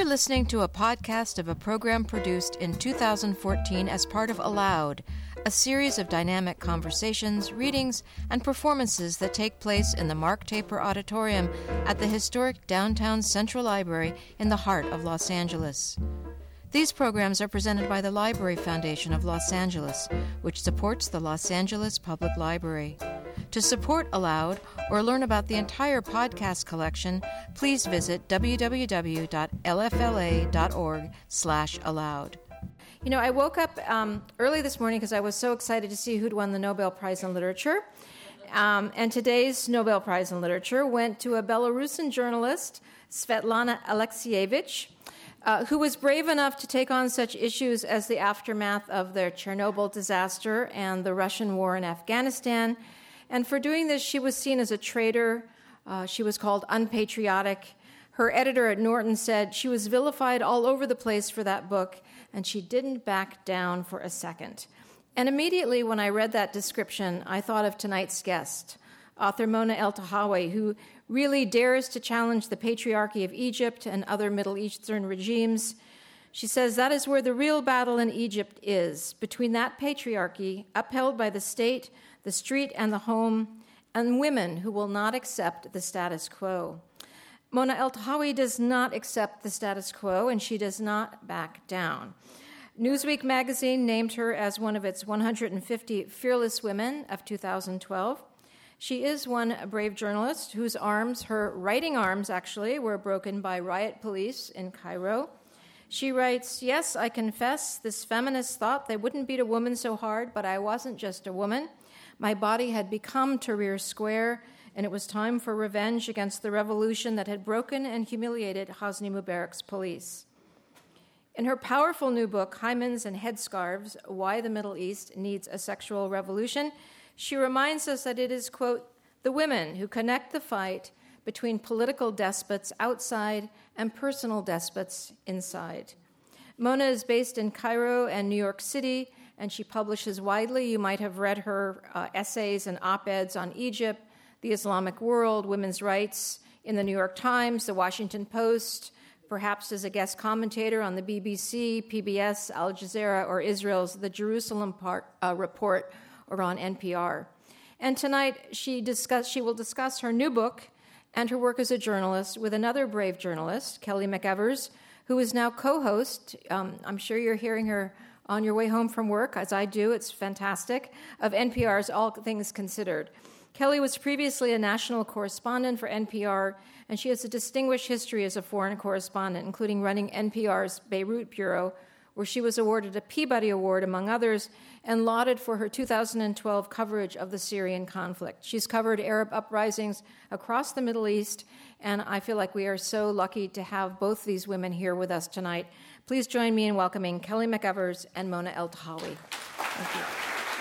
listening to a podcast of a program produced in 2014 as part of Aloud, a series of dynamic conversations, readings, and performances that take place in the Mark Taper Auditorium at the historic downtown Central Library in the heart of Los Angeles. These programs are presented by the Library Foundation of Los Angeles, which supports the Los Angeles Public Library. To support Aloud or learn about the entire podcast collection, please visit www.lfla.org/aloud. You know, I woke up early this morning because I was so excited to see who'd won the Nobel Prize in Literature. And today's Nobel Prize in Literature went to a Belarusian journalist, Svetlana Alexievich, who was brave enough to take on such issues as the aftermath of the Chernobyl disaster and the Russian war in Afghanistan. And for doing this, she was seen as a traitor. She was called unpatriotic. Her editor at Norton said she was vilified all over the place for that book, and she didn't back down for a second. And immediately when I read that description, I thought of tonight's guest, author Mona Eltahawy, who really dares to challenge the patriarchy of Egypt and other Middle Eastern regimes. She says that is where the real battle in Egypt is, between that patriarchy, upheld by the state, the street, and the home, and women who will not accept the status quo. Mona Eltahawy does not accept the status quo, and she does not back down. Newsweek magazine named her as one of its 150 fearless women of 2012. She is one brave journalist whose arms, her writing arms actually, were broken by riot police in Cairo. She writes, "Yes, I confess, this feminist thought they wouldn't beat a woman so hard, but I wasn't just a woman. My body had become Tahrir Square, and it was time for revenge against the revolution that had broken and humiliated Hosni Mubarak's police." In her powerful new book, Hymens and Headscarves, Why the Middle East Needs a Sexual Revolution, she reminds us that it is, quote, the women who connect the fight between political despots outside and personal despots inside. Mona is based in Cairo and New York City, and she publishes widely. You might have read her essays and op-eds on Egypt, the Islamic world, women's rights in the New York Times, the Washington Post, perhaps as a guest commentator on the BBC, PBS, Al Jazeera, or Israel's The Jerusalem Report, or on NPR. And tonight she will discuss her new book and her work as a journalist with another brave journalist, Kelly McEvers, who is now co-host. I'm sure you're hearing her on your way home from work, as I do. It's fantastic, of NPR's All Things Considered. Kelly was previously a national correspondent for NPR, and she has a distinguished history as a foreign correspondent, including running NPR's Beirut Bureau, where she was awarded a Peabody Award, among others, and lauded for her 2012 coverage of the Syrian conflict. She's covered Arab uprisings across the Middle East, and I feel like we are so lucky to have both these women here with us tonight. Please join me in welcoming Kelly McEvers and Mona Eltahawy. Thank you.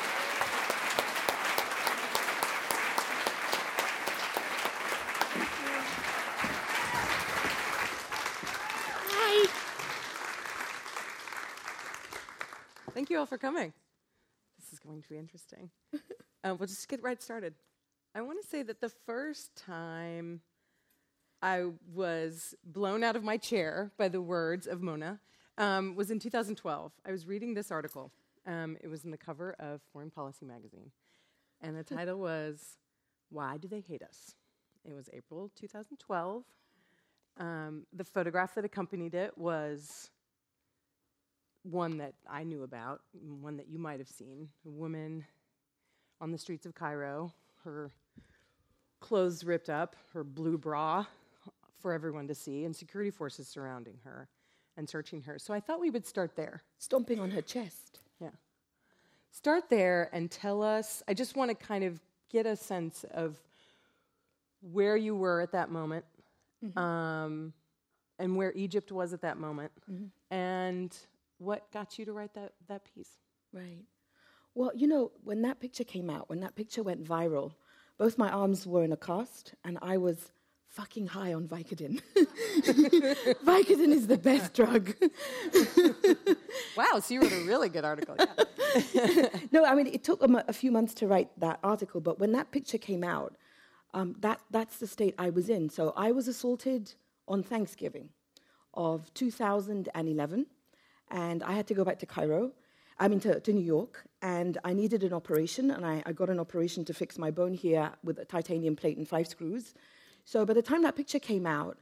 Thank you all for coming. This is going to be interesting. We'll just get right started. I want to say that the first time I was blown out of my chair by the words of Mona was in 2012. I was reading this article. It was in the cover of Foreign Policy magazine. And the title was, Why Do They Hate Us? It was April 2012. The photograph that accompanied it was one that I knew about, one that you might have seen, a woman on the streets of Cairo, her clothes ripped up, her blue bra for everyone to see, and security forces surrounding her and searching her. So I thought we would start there. Stomping on her chest. Yeah. Start there and tell us, I just want to kind of get a sense of where you were at that moment, and where Egypt was at that moment, and what got you to write that piece? Right. Well, you know, when that picture came out, when that picture went viral, both my arms were in a cast, and I was fucking high on Vicodin. Vicodin is the best drug. Wow, so you wrote a really good article. Yeah. No, I mean, it took a few months to write that article, but when that picture came out, that's the state I was in. So I was assaulted on Thanksgiving of 2011, and I had to go back to New York, and I needed an operation, and I got an operation to fix my bone here with a titanium plate and 5 screws. So by the time that picture came out,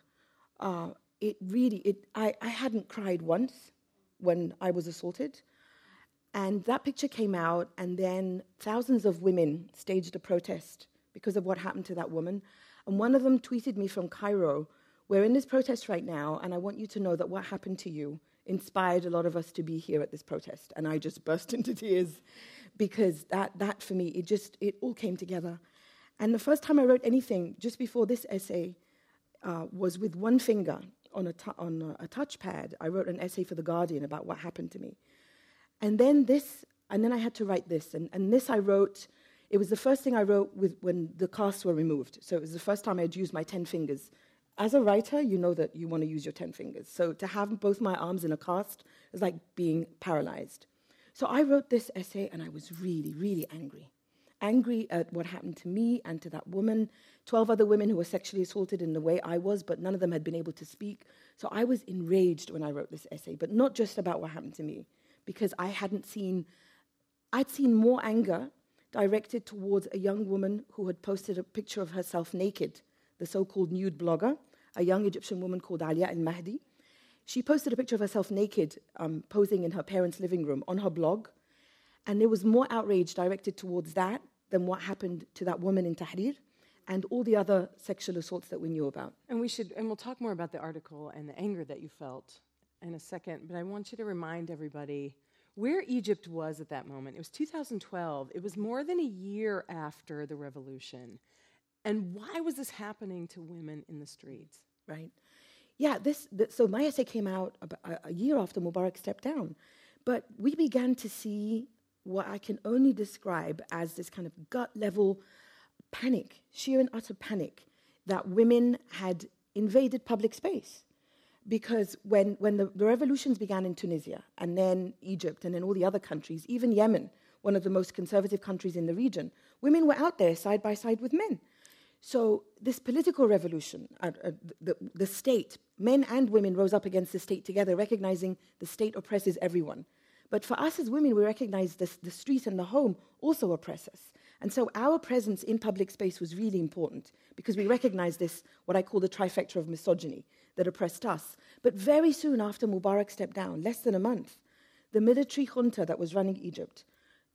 I hadn't cried once when I was assaulted. And that picture came out, and then thousands of women staged a protest because of what happened to that woman. And one of them tweeted me from Cairo, "We're in this protest right now, and I want you to know that what happened to you inspired a lot of us to be here at this protest." And I just burst into tears because that for me, it all came together. And the first time I wrote anything, just before this essay, was with one finger on a touchpad. I wrote an essay for The Guardian about what happened to me. And then I had to write this. And this I wrote, it was the first thing I wrote when the casts were removed. So it was the first time I'd used my 10 fingers. As a writer, you know that you want to use your 10 fingers. So to have both my arms in a cast is like being paralyzed. So I wrote this essay, and I was really, really angry. Angry at what happened to me and to that woman, 12 other women who were sexually assaulted in the way I was, but none of them had been able to speak. So I was enraged when I wrote this essay, but not just about what happened to me, because I'd seen more anger directed towards a young woman who had posted a picture of herself naked, the so-called nude blogger, a young Egyptian woman called Alia al-Mahdi. She posted a picture of herself naked, posing in her parents' living room on her blog, and there was more outrage directed towards that than what happened to that woman in Tahrir and all the other sexual assaults that we knew about. And we'll talk more about the article and the anger that you felt in a second, but I want you to remind everybody where Egypt was at that moment. It was 2012. It was more than a year after the revolution. And why was this happening to women in the streets? Right. Yeah, so my essay came out about a year after Mubarak stepped down. But we began to see what I can only describe as this kind of gut-level panic, sheer and utter panic, that women had invaded public space. Because when the revolutions began in Tunisia, and then Egypt, and then all the other countries, even Yemen, one of the most conservative countries in the region, women were out there side by side with men. So this political revolution, the state, men and women rose up against the state together, recognizing the state oppresses everyone. But for us as women, we recognize the street and the home also oppress us. And so our presence in public space was really important because we recognized this, what I call the trifecta of misogyny, that oppressed us. But very soon after Mubarak stepped down, less than a month, the military junta that was running Egypt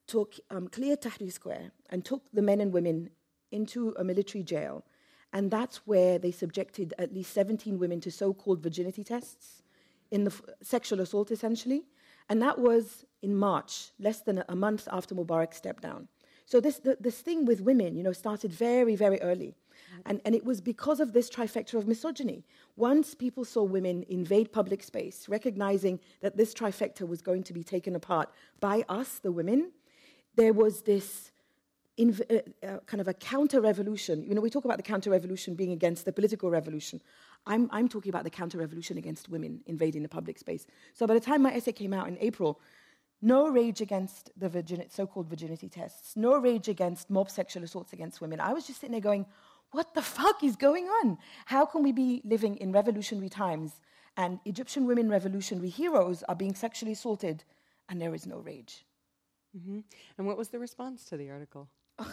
cleared Tahrir Square and took the men and women into a military jail. And that's where they subjected at least 17 women to so-called virginity tests in the sexual assault, essentially. And that was in March, less than a month after Mubarak stepped down. So this thing with women, started very, very early. And it was because of this trifecta of misogyny. Once people saw women invade public space, recognizing that this trifecta was going to be taken apart by us, the women, there was this kind of a counter-revolution. We talk about the counter-revolution being against the political revolution. I'm talking about the counter-revolution against women invading the public space. So by the time my essay came out in April, no rage against the so-called virginity tests, no rage against mob sexual assaults against women. I was just sitting there going, what the fuck is going on? How can we be living in revolutionary times and Egyptian women revolutionary heroes are being sexually assaulted and there is no rage? Mm-hmm. And what was the response to the article?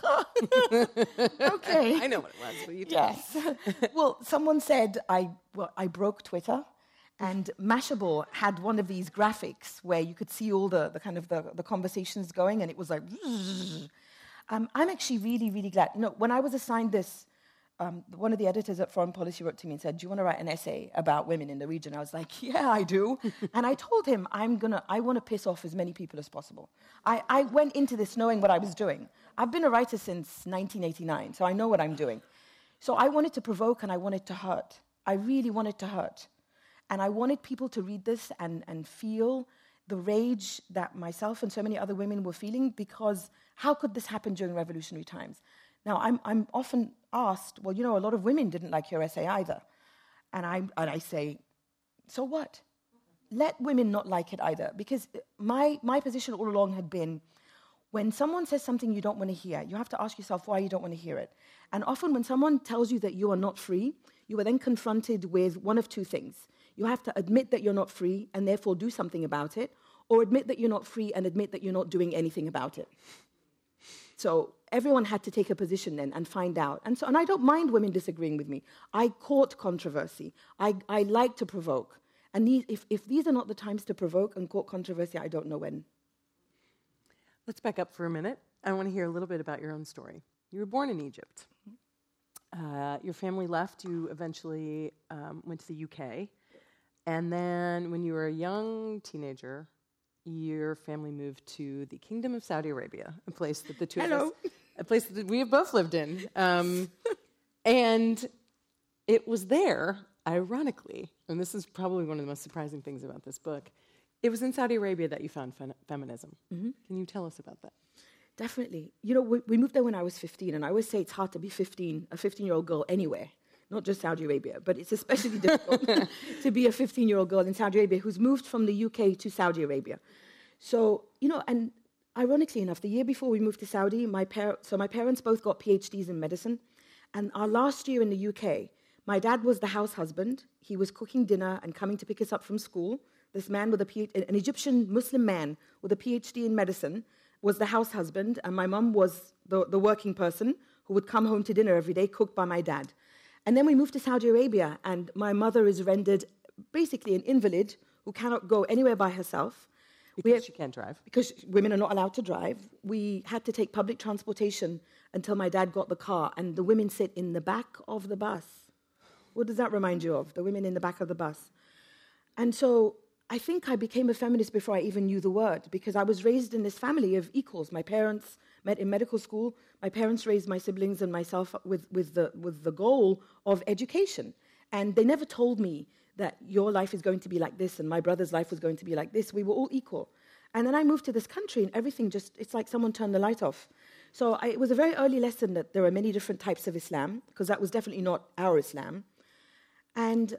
Okay. I know what it was, but you tell me. Yes. Well, someone said I broke Twitter, and Mashable had one of these graphics where you could see all the kind of the conversations going, and it was like, I'm actually really, really glad. When I was assigned this, one of the editors at Foreign Policy wrote to me and said, do you want to write an essay about women in the region? I was like, yeah, I do. And I told him, I want to piss off as many people as possible. I went into this knowing what I was doing. I've been a writer since 1989, so I know what I'm doing. So I wanted to provoke and I wanted to hurt. I really wanted to hurt. And I wanted people to read this and feel the rage that myself and so many other women were feeling, because how could this happen during revolutionary times? Now, I'm often asked, well, a lot of women didn't like your essay either. And I say, so what? Let women not like it either. Because my position all along had been, when someone says something you don't want to hear, you have to ask yourself why you don't want to hear it. And often when someone tells you that you are not free, you are then confronted with one of two things. You have to admit that you're not free and therefore do something about it, or admit that you're not free and admit that you're not doing anything about it. So everyone had to take a position then and find out. And I don't mind women disagreeing with me. I court controversy. I like to provoke. And if these are not the times to provoke and court controversy, I don't know when. Let's back up for a minute. I want to hear a little bit about your own story. You were born in Egypt. Your family left. You eventually went to the UK. And then when you were a young teenager, your family moved to the Kingdom of Saudi Arabia, a place that the two of us, a place that we have both lived in. And it was there, ironically, and this is probably one of the most surprising things about this book, it was in Saudi Arabia that you found feminism. Mm-hmm. Can you tell us about that? Definitely. You know, we moved there when I was 15, and I always say it's hard to be 15, a 15-year-old girl anywhere, not just Saudi Arabia, but it's especially difficult to be a 15-year-old girl in Saudi Arabia who's moved from the UK to Saudi Arabia. So, you know, and ironically enough, the year before we moved to Saudi, my parents both got PhDs in medicine, and our last year in the UK, my dad was the house husband. He was cooking dinner and coming to pick us up from school. This man with an Egyptian Muslim man with a PhD in medicine was the house husband, and my mum was the working person who would come home to dinner every day, cooked by my dad. And then we moved to Saudi Arabia, and my mother is rendered basically an invalid who cannot go anywhere by herself. Because she can't drive. Because women are not allowed to drive. We had to take public transportation until my dad got the car, and the women sit in the back of the bus. What does that remind you of? The women in the back of the bus. And so I think I became a feminist before I even knew the word, because I was raised in this family of equals. My parents met in medical school. My parents raised my siblings and myself with the goal of education. And they never told me that your life is going to be like this and my brother's life was going to be like this. We were all equal. And then I moved to this country and everything it's like someone turned the light off. So it was a very early lesson that there are many different types of Islam, because that was definitely not our Islam. And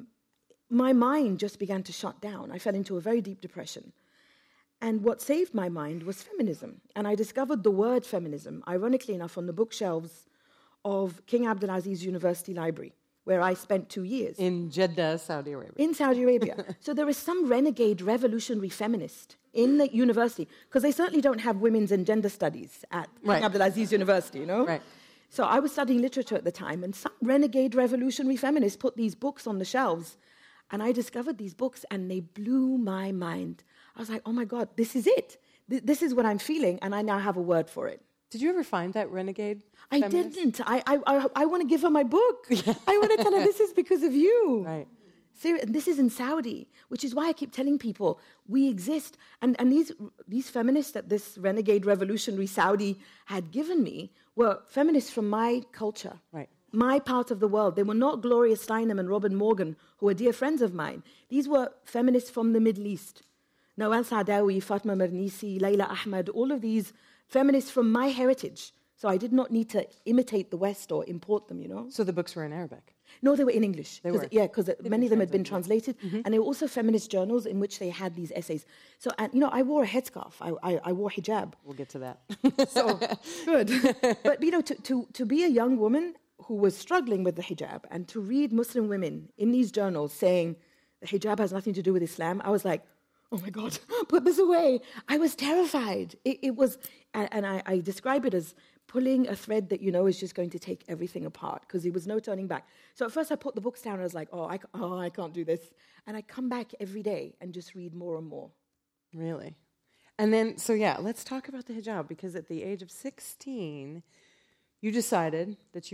my mind just began to shut down. I fell into a very deep depression. And what saved my mind was feminism. And I discovered the word feminism, ironically enough, on the bookshelves of King Abdulaziz University Library, where I spent 2 years. In Jeddah, Saudi Arabia. In Saudi Arabia. So there is some renegade revolutionary feminist in the university, because they certainly don't have women's and gender studies at King Abdulaziz University, you know? Right. So I was studying literature at the time, and some renegade revolutionary feminists put these books on the shelves, and I discovered these books, and they blew my mind. I was like, oh my God, this is it. This is what I'm feeling, and I now have a word for it. Did you ever find that renegade feminist? I didn't. I want to give her my book. Yeah. I want to tell her this is because of you. Right. This is in Saudi, which is why I keep telling people we exist. And these feminists that this renegade revolutionary Saudi had given me were feminists from my culture, right, my part of the world. They were not Gloria Steinem and Robin Morgan, who are dear friends of mine. These were feminists from the Middle East. Nawal Saadawi, Fatma Mernissi, Layla Ahmed, all of these feminists from my heritage. So I did not need to imitate the West or import them, you know. So the books were in Arabic? No, they were in English. They were? Yeah, because many of them had been translated. Mm-hmm. And they were also feminist journals in which they had these essays. So, and, you know, I wore a headscarf. I wore hijab. We'll get to that. So, good. But, you know, to be a young woman who was struggling with the hijab and to read Muslim women in these journals saying the hijab has nothing to do with Islam, I was like, oh my God, put this away. I was terrified. It was, and I describe it as pulling a thread that you know is just going to take everything apart, because there was no turning back. So at first I put the books down and I was like, I can't do this. And I come back every day and just read more and more. Really? And then, so yeah, let's talk about the hijab, because at the age of 16, you decided,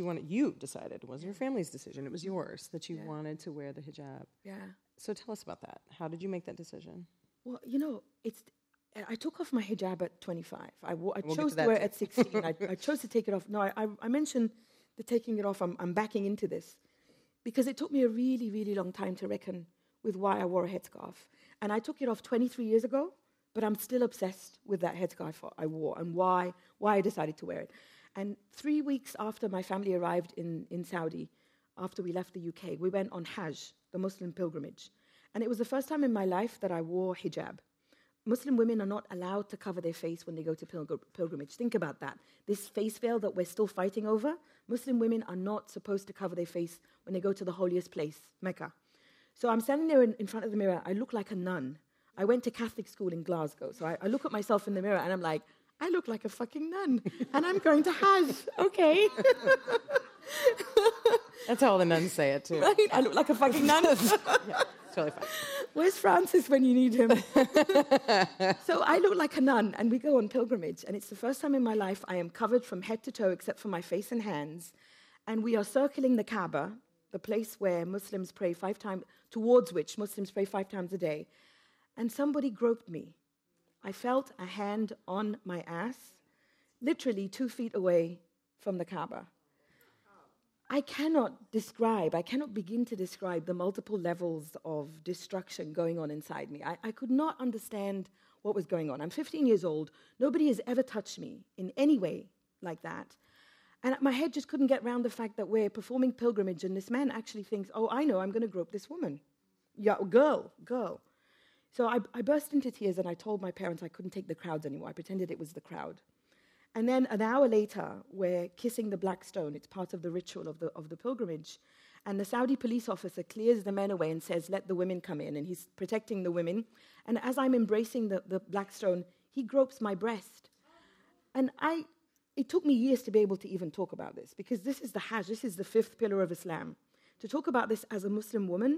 it wasn't your family's decision, it was yours, that you wanted to wear the hijab. Yeah. So tell us about that. How did you make that decision? Well, you know, I took off my hijab at 25. I chose to wear it at 16. I chose to take it off. No, I mentioned the taking it off. I'm backing into this because it took me a really, really long time to reckon with why I wore a headscarf. And I took it off 23 years ago, but I'm still obsessed with that headscarf I wore and why I decided to wear it. And 3 weeks after my family arrived in Saudi, after we left the UK, we went on Hajj, the Muslim pilgrimage. And it was the first time in my life that I wore hijab. Muslim women are not allowed to cover their face when they go to pilgrimage. Think about that. This face veil that we're still fighting over, Muslim women are not supposed to cover their face when they go to the holiest place, Mecca. So I'm standing there in front of the mirror. I look like a nun. I went to Catholic school in Glasgow. So I look at myself in the mirror and I'm like, I look like a fucking nun. And I'm going to Hajj. Okay. That's how all the nuns say it, too. Right? I look like a fucking nun. Yeah, totally fine. Where's Francis when you need him? So I look like a nun, and we go on pilgrimage. And it's the first time in my life I am covered from head to toe except for my face and hands. And we are circling the Kaaba, the place where Muslims pray 5 times, towards which Muslims pray 5 times a day. And somebody groped me. I felt a hand on my ass, literally 2 feet away from the Kaaba. I cannot begin to describe the multiple levels of destruction going on inside me. I could not understand what was going on. I'm 15 years old. Nobody has ever touched me in any way like that. And my head just couldn't get around the fact that we're performing pilgrimage and this man actually thinks, oh, I know, I'm going to grope this woman. Yeah, girl. So I burst into tears and I told my parents I couldn't take the crowds anymore. I pretended it was the crowd. And then an hour later, we're kissing the black stone. It's part of the ritual of the pilgrimage. And the Saudi police officer clears the men away and says, let the women come in. And he's protecting the women. And as I'm embracing the black stone, he gropes my breast. And it took me years to be able to even talk about this, because this is the Hajj, this is the 5th pillar of Islam. To talk about this as a Muslim woman,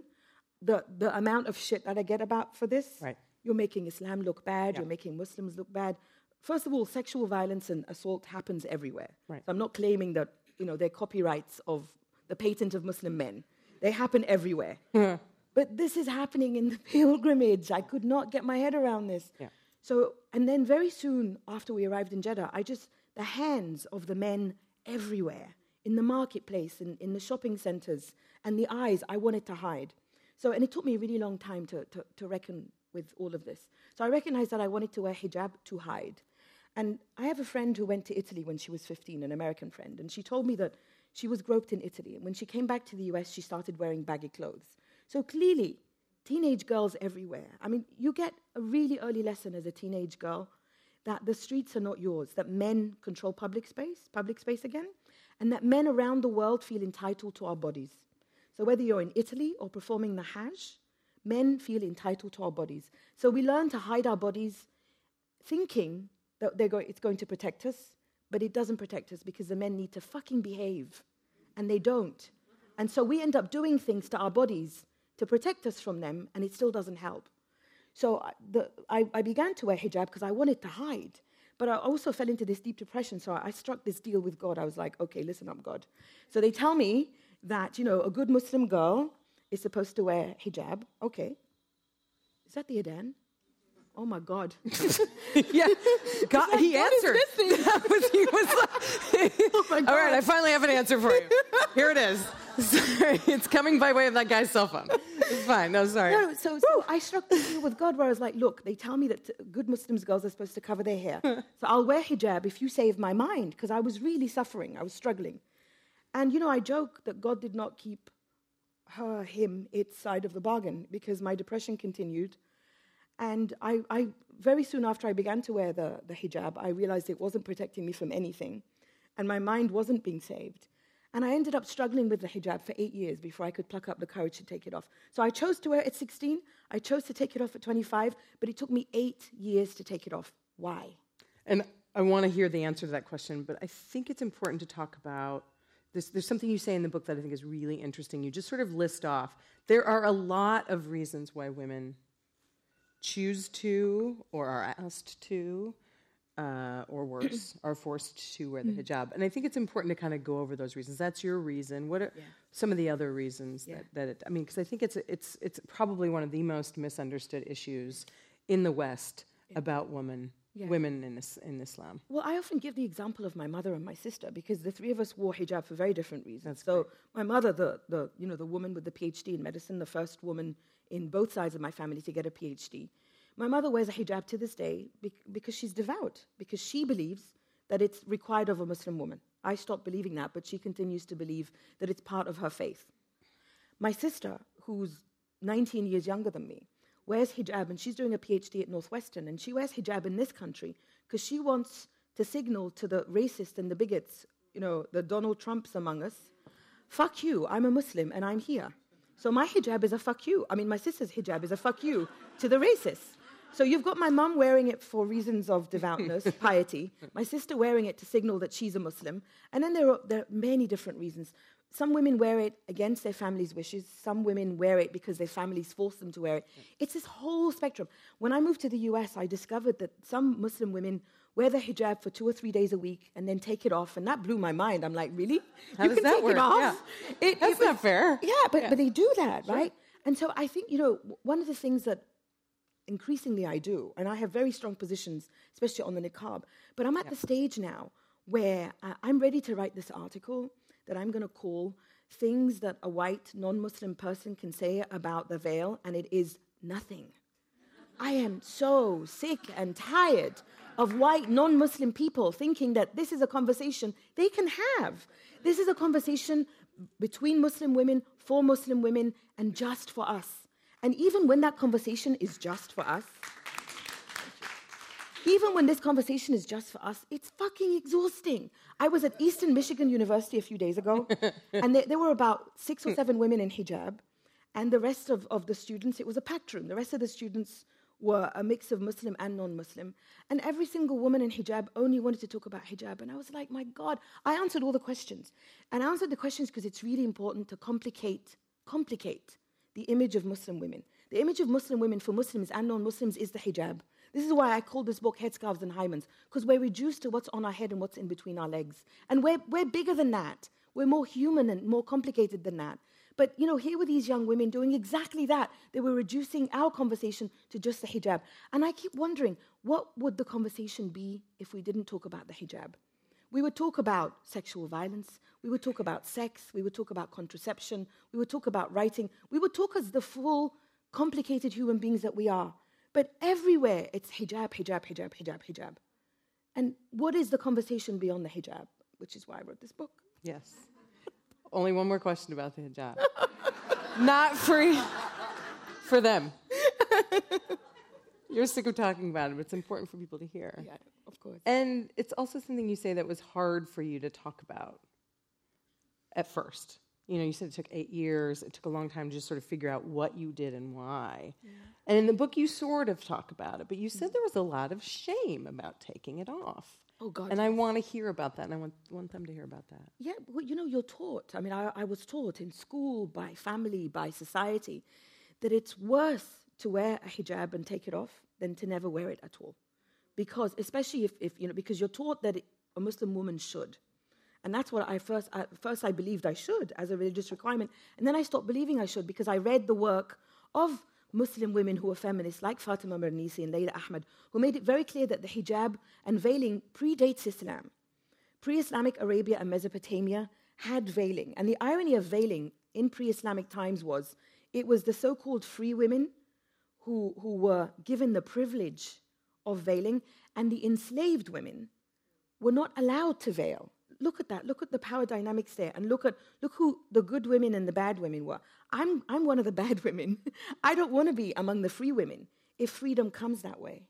the amount of shit that I get about for this, right. You're making Islam look bad, You're making Muslims look bad. First of all, sexual violence and assault happens everywhere. Right. So I'm not claiming that, they're copyrights of the patent of Muslim men. They happen everywhere. Yeah. But this is happening in the pilgrimage. I could not get my head around this. Yeah. So, and then very soon after we arrived in Jeddah, the hands of the men everywhere, in the marketplace, in the shopping centers, and the eyes, I wanted to hide. So, and it took me a really long time to reckon with all of this. So I recognized that I wanted to wear hijab to hide. And I have a friend who went to Italy when she was 15, an American friend, and she told me that she was groped in Italy. And when she came back to the US, she started wearing baggy clothes. So clearly, teenage girls everywhere. I mean, you get a really early lesson as a teenage girl that the streets are not yours, that men control public space again, and that men around the world feel entitled to our bodies. So whether you're in Italy or performing the Hajj, men feel entitled to our bodies. So we learn to hide our bodies thinking that it's going to protect us, but it doesn't protect us because the men need to fucking behave, and they don't. And so we end up doing things to our bodies to protect us from them, and it still doesn't help. So I began to wear hijab because I wanted to hide, but I also fell into this deep depression, so I struck this deal with God. I was like, okay, listen up, God. So they tell me that, a good Muslim girl is supposed to wear hijab. Okay. Is that the Adhan? Oh, my God. Yeah. God, he answered. He was like, oh my God. All right, I finally have an answer for you. Here it is. Sorry, it's coming by way of that guy's cell phone. It's fine. No, sorry. No, so I struck this deal with God where I was like, look, they tell me that good Muslims girls are supposed to cover their hair. So I'll wear hijab if you save my mind, because I was really suffering. I was struggling. And, I joke that God did not keep him, its side of the bargain, because my depression continued. And I very soon after I began to wear the hijab, I realized it wasn't protecting me from anything, and my mind wasn't being saved. And I ended up struggling with the hijab for 8 years before I could pluck up the courage to take it off. So I chose to wear it at 16, I chose to take it off at 25, but it took me 8 years to take it off. Why? And I want to hear the answer to that question, but I think it's important to talk about this. There's something you say in the book that I think is really interesting. You just sort of list off, there are a lot of reasons why women choose to, or are asked to, or worse, are forced to wear the hijab. And I think it's important to kind of go over those reasons. That's your reason. What are some of the other reasons because I think it's probably one of the most misunderstood issues in the West about women in Islam. Well, I often give the example of my mother and my sister, because the three of us wore hijab for very different reasons. So my mother, the woman with the PhD in medicine, the first woman in both sides of my family to get a PhD. My mother wears a hijab to this day because she's devout, because she believes that it's required of a Muslim woman. I stopped believing that, but she continues to believe that it's part of her faith. My sister, who's 19 years younger than me, wears hijab, and she's doing a PhD at Northwestern, and she wears hijab in this country because she wants to signal to the racists and the bigots, the Donald Trumps among us, fuck you, I'm a Muslim and I'm here. So my hijab is a fuck you. I mean, my sister's hijab is a fuck you to the racists. So you've got my mum wearing it for reasons of devoutness, piety, my sister wearing it to signal that she's a Muslim, and then there are many different reasons. Some women wear it against their family's wishes. Some women wear it because their families force them to wear it. It's this whole spectrum. When I moved to the US, I discovered that some Muslim women wear the hijab for 2 or 3 days a week and then take it off, and that blew my mind. I'm like, really? How does that work? It off? Yeah. That's not fair. Yeah, but they do that, right? And so I think, one of the things that increasingly I do, and I have very strong positions, especially on the niqab, but I'm at the stage now where I'm ready to write this article that I'm going to call Things That a White Non-Muslim Person Can Say About the Veil, and it is nothing. I am so sick and tired of white non-Muslim people thinking that this is a conversation they can have. This is a conversation between Muslim women, for Muslim women, and just for us. And even when that conversation is just for us, even when this conversation is just for us, it's fucking exhausting. I was at Eastern Michigan University a few days ago, and there were about 6 or 7 women in hijab, and the rest of the students, it was a packed room. The rest of the students were a mix of Muslim and non-Muslim, and every single woman in hijab only wanted to talk about hijab. And I was like, my God, I answered all the questions. And I answered the questions because it's really important to complicate the image of Muslim women. The image of Muslim women for Muslims and non-Muslims is the hijab. This is why I call this book Headscarves and Hymens, because we're reduced to what's on our head and what's in between our legs. And we're bigger than that. We're more human and more complicated than that. But, here were these young women doing exactly that. They were reducing our conversation to just the hijab. And I keep wondering, what would the conversation be if we didn't talk about the hijab? We would talk about sexual violence. We would talk about sex. We would talk about contraception. We would talk about writing. We would talk as the full, complicated human beings that we are. But everywhere, it's hijab, hijab, hijab, hijab, hijab. And what is the conversation beyond the hijab? Which is why I wrote this book. Yes. Only one more question about the hijab. Not free for them. You're sick of talking about it, but it's important for people to hear. Yeah, of course. And it's also something you say that was hard for you to talk about at first. You said it took 8 years. It took a long time to just sort of figure out what you did and why. Yeah. And in the book, you sort of talk about it, but you said there was a lot of shame about taking it off. Oh, God. And I want to hear about that, and I want them to hear about that. Yeah, well, you're taught. I mean, I was taught in school, by family, by society, that it's worse to wear a hijab and take it off than to never wear it at all. Because, especially if because you're taught that a Muslim woman should. And that's what first I believed I should as a religious requirement. And then I stopped believing I should because I read the work of Muslim women who were feminists like Fatima Mernissi and Layla Ahmed, who made it very clear that the hijab and veiling predates Islam. Pre-Islamic Arabia and Mesopotamia had veiling. And the irony of veiling in pre-Islamic times was it was the so-called free women who were given the privilege of veiling, and the enslaved women were not allowed to veil. Look at that. Look at the power dynamics there, and look who the good women and the bad women were. I'm one of the bad women. I don't want to be among the free women if freedom comes that way.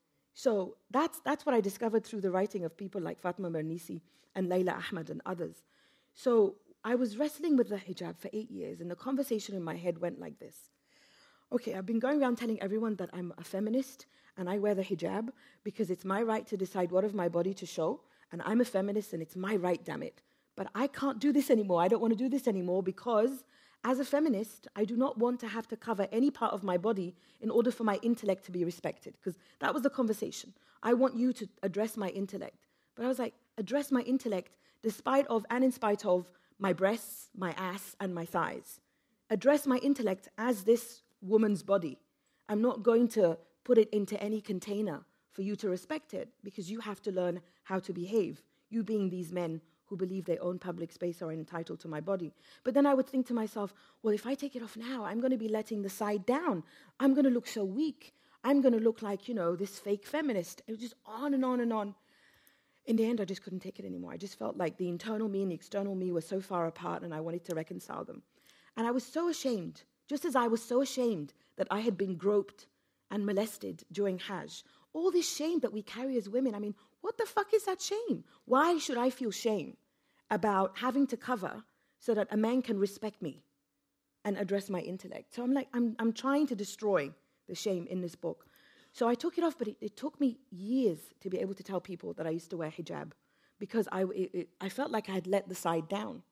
So that's what I discovered through the writing of people like Fatima Mernissi and Layla Ahmed and others. So I was wrestling with the hijab for 8 years, and the conversation in my head went like this. Okay, I've been going around telling everyone that I'm a feminist and I wear the hijab because it's my right to decide what of my body to show. And I'm a feminist, and it's my right, damn it. But I can't do this anymore. I don't want to do this anymore because, as a feminist, I do not want to have to cover any part of my body in order for my intellect to be respected. Because that was the conversation. I want you to address my intellect. But I was like, address my intellect despite of and in spite of my breasts, my ass, and my thighs. Address my intellect as this woman's body. I'm not going to put it into any container for you to respect it, because you have to learn how to behave, you being these men who believe they own public space are entitled to my body. But then I would think to myself, well, if I take it off now, I'm going to be letting the side down. I'm going to look so weak. I'm going to look like, this fake feminist. It was just on and on and on. In the end, I just couldn't take it anymore. I just felt like the internal me and the external me were so far apart, and I wanted to reconcile them. And I was so ashamed, just as I was so ashamed that I had been groped and molested during Hajj. All this shame that we carry as women, I mean, what the fuck is that shame? Why should I feel shame about having to cover so that a man can respect me? and address my intellect. So I'm like, I'm trying to destroy the shame in this book. So I took it off, but it took me years to be able to tell people that I used to wear hijab because I felt like I had let the side down.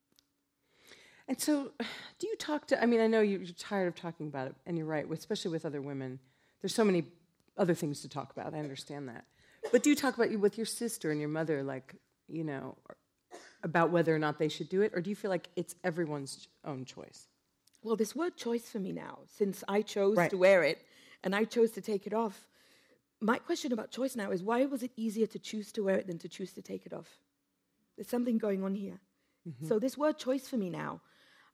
And so, do you talk to, I mean, I know you're tired of talking about it, and you're right, especially with other women. There's so many other things to talk about, I understand that. But do you talk about with your sister and your mother, like, you know, about whether or not they should do it? Or do you feel like it's everyone's own choice? Well, this word choice for me now, since I chose to wear it and I chose to take it off, my question about choice now is why was it easier to choose to wear it than to choose to take it off? There's something going on here. Mm-hmm. So this word choice for me now,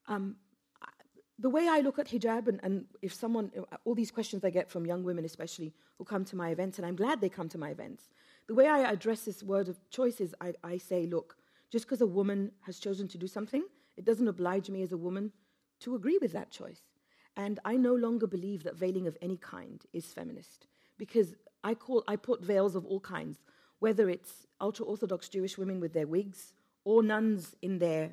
the way I look at hijab, and if someone, all these questions I get from young women especially who come to my events, and I'm glad they come to my events, the way I address this word of choice is I say, look, just because a woman has chosen to do something, it doesn't oblige me as a woman to agree with that choice. And I no longer believe that veiling of any kind is feminist, because I put veils of all kinds, whether it's ultra-Orthodox Jewish women with their wigs or nuns in the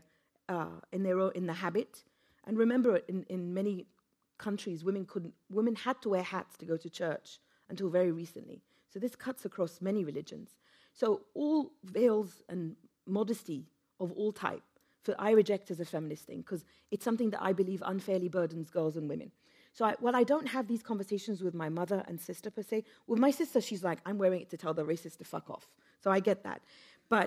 habit. And remember, in many countries, women had to wear hats to go to church until very recently. So this cuts across many religions. So all veils and modesty of all type, I reject as a feminist thing, because it's something that I believe unfairly burdens girls and women. So while I don't have these conversations with my mother and sister per se, with my sister, she's like, I'm wearing it to tell the racist to fuck off. So I get that. But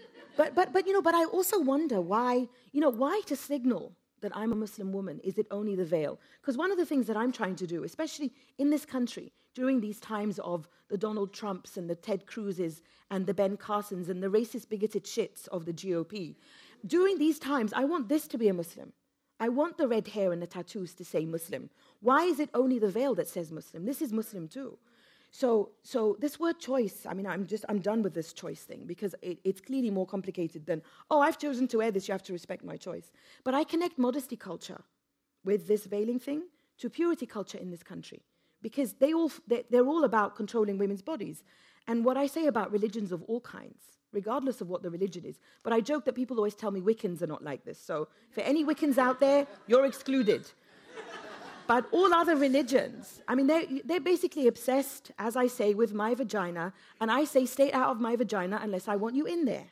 I also wonder why to signal that I'm a Muslim woman, is it only the veil? Because one of the things that I'm trying to do, especially in this country, during these times of the Donald Trumps and the Ted Cruzes and the Ben Carsons and the racist, bigoted shits of the GOP, during these times, I want this to be a Muslim. I want the red hair and the tattoos to say Muslim. Why is it only the veil that says Muslim? This is Muslim too. So this word choice, I mean, I'm done with this choice thing, because it's clearly more complicated than, oh, I've chosen to wear this, you have to respect my choice. But I connect modesty culture with this veiling thing to purity culture in this country, because they're all about controlling women's bodies. And what I say about religions of all kinds, regardless of what the religion is, but I joke that people always tell me Wiccans are not like this. So for any Wiccans out there, you're excluded. But all other religions, I mean, they're basically obsessed, as I say, with my vagina, and I say, stay out of my vagina unless I want you in there.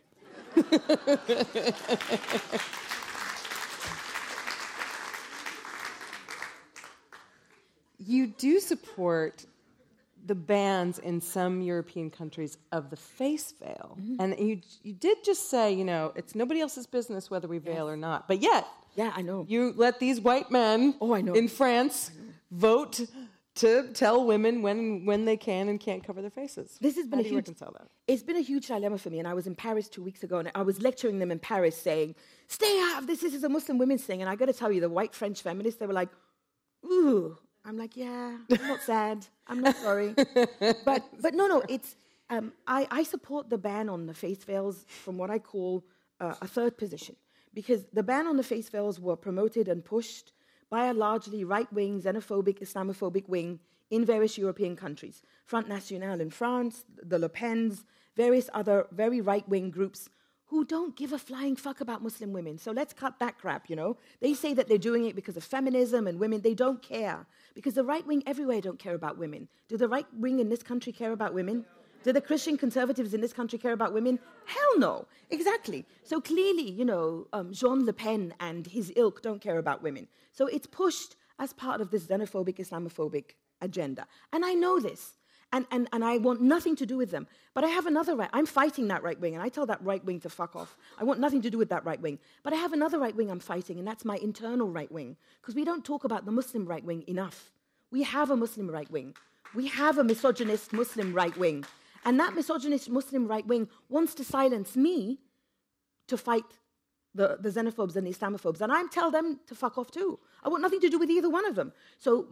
You do support the bans in some European countries of the face veil. Mm-hmm. And you did just say, it's nobody else's business whether we veil or not. But yet, yeah, I know, you let these white men in France vote to tell women when they can and can't cover their faces. This has been How do you reconcile that? It's been a huge dilemma for me. And I was in Paris 2 weeks ago, and I was lecturing them in Paris saying, stay out of this. This is a Muslim women's thing. And I got to tell you, the white French feminists, they were like, ooh. I'm like, yeah, I'm not sad. I'm not sorry. But no, it's, I support the ban on the face veils from what I call a third position, because the ban on the face veils were promoted and pushed by a largely right-wing, xenophobic, Islamophobic wing in various European countries. Front National in France, the Le Pens, various other very right-wing groups who don't give a flying fuck about Muslim women. So let's cut that crap, They say that they're doing it because of feminism and women. They don't care. Because the right wing everywhere don't care about women. Do the right wing in this country care about women? Do the Christian conservatives in this country care about women? Hell no. Exactly. So clearly, Jean Le Pen and his ilk don't care about women. So it's pushed as part of this xenophobic, Islamophobic agenda. And I know this. And I want nothing to do with them. But I have another right. I'm fighting that right wing, and I tell that right wing to fuck off. I want nothing to do with that right wing. But I have another right wing I'm fighting, and that's my internal right wing. Because we don't talk about the Muslim right wing enough. We have a Muslim right wing. We have a misogynist Muslim right wing. And that misogynist Muslim right wing wants to silence me to fight the xenophobes and the Islamophobes. And I tell them to fuck off too. I want nothing to do with either one of them. So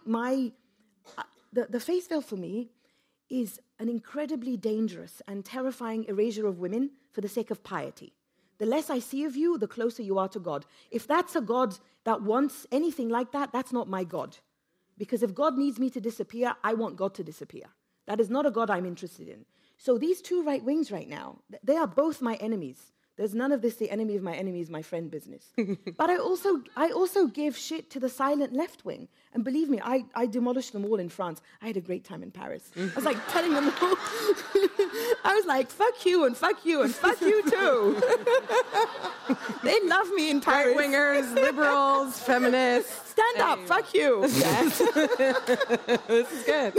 the face veil for me is an incredibly dangerous and terrifying erasure of women for the sake of piety. The less I see of you, the closer you are to God. If that's a God that wants anything like that, that's not my God. Because if God needs me to disappear, I want God to disappear. That is not a God I'm interested in. So these two right wings right now, they are both my enemies. There's none of this, the enemy of my enemy is my friend business. But I also give shit to the silent left wing. And believe me, I demolished them all in France. I had a great time in Paris. I was like telling them all. I was like, fuck you and fuck you and fuck you too. They love me in Paris. Right-wingers, liberals, feminists. Stand up, fuck you. This is good.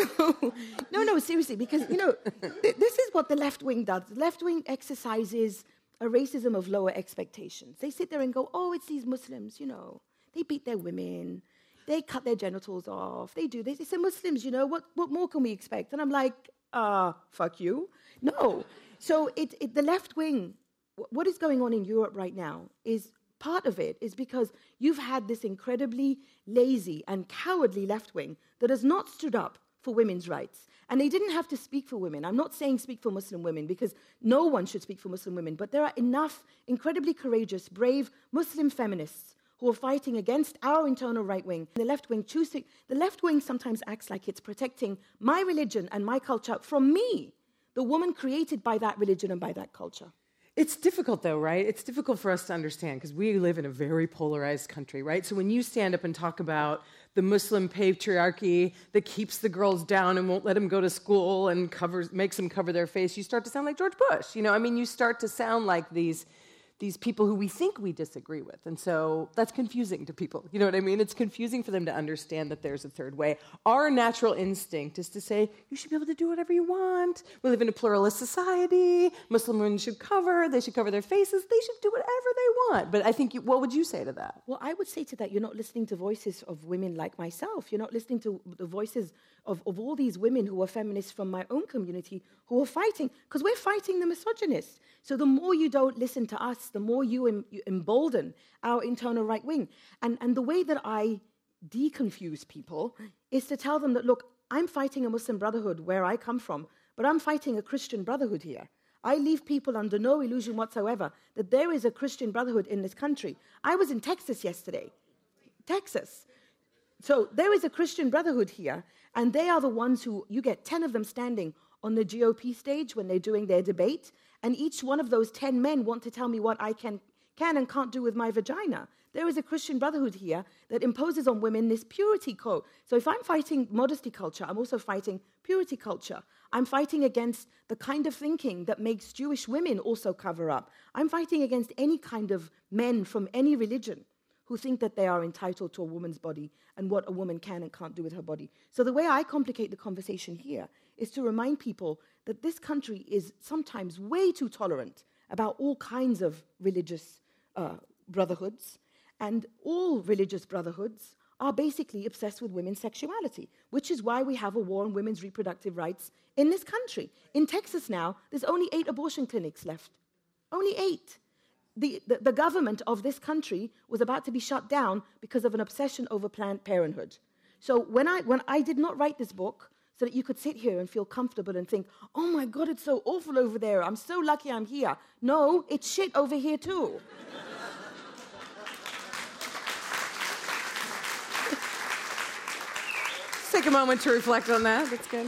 No, seriously, because, this is what the left wing does. The left wing exercises a racism of lower expectations. They sit there and go, oh, it's these Muslims, they beat their women, they cut their genitals off, they do this. It's the Muslims, what more can we expect? And I'm like, fuck you. No. So the left wing, what is going on in Europe right now is part of it is because you've had this incredibly lazy and cowardly left wing that has not stood up for women's rights. And they didn't have to speak for women. I'm not saying speak for Muslim women, because no one should speak for Muslim women, but there are enough incredibly courageous, brave Muslim feminists who are fighting against our internal right wing. The left wing sometimes acts like it's protecting my religion and my culture from me, the woman created by that religion and by that culture. It's difficult, though, right? It's difficult for us to understand because we live in a very polarized country, right? So when you stand up and talk about the Muslim patriarchy that keeps the girls down and won't let them go to school and makes them cover their face, you start to sound like George Bush. You start to sound like these people who we think we disagree with. And so that's confusing to people. You know what I mean? It's confusing for them to understand that there's a third way. Our natural instinct is to say, you should be able to do whatever you want. We live in a pluralist society. Muslim women should cover. They should cover their faces. They should do whatever they want. But I think, what would you say to that? Well, I would say to that, you're not listening to voices of women like myself. You're not listening to the voices of all these women who are feminists from my own community who are fighting, because we're fighting the misogynists. So the more you don't listen to us, the more you embolden our internal right wing. And the way that I deconfuse people is to tell them that, look, I'm fighting a Muslim brotherhood where I come from, but I'm fighting a Christian brotherhood here. I leave people under no illusion whatsoever that there is a Christian brotherhood in this country. I was in Texas yesterday. Texas. So there is a Christian brotherhood here, and they are the ones who, you get 10 of them standing on the GOP stage when they're doing their debate, and each one of those 10 men want to tell me what I can and can't do with my vagina. There is a Christian brotherhood here that imposes on women this purity code. So if I'm fighting modesty culture, I'm also fighting purity culture. I'm fighting against the kind of thinking that makes Jewish women also cover up. I'm fighting against any kind of men from any religion who think that they are entitled to a woman's body and what a woman can and can't do with her body. So the way I complicate the conversation here is to remind people that this country is sometimes way too tolerant about all kinds of religious brotherhoods, and all religious brotherhoods are basically obsessed with women's sexuality, which is why we have a war on women's reproductive rights in this country. In Texas now, there's only 8 abortion clinics left. Only 8. The government of this country was about to be shut down because of an obsession over Planned Parenthood. So when I did not write this book so that you could sit here and feel comfortable and think, oh my God, it's so awful over there. I'm so lucky I'm here. No, it's shit over here too. Take a moment to reflect on that. That's good.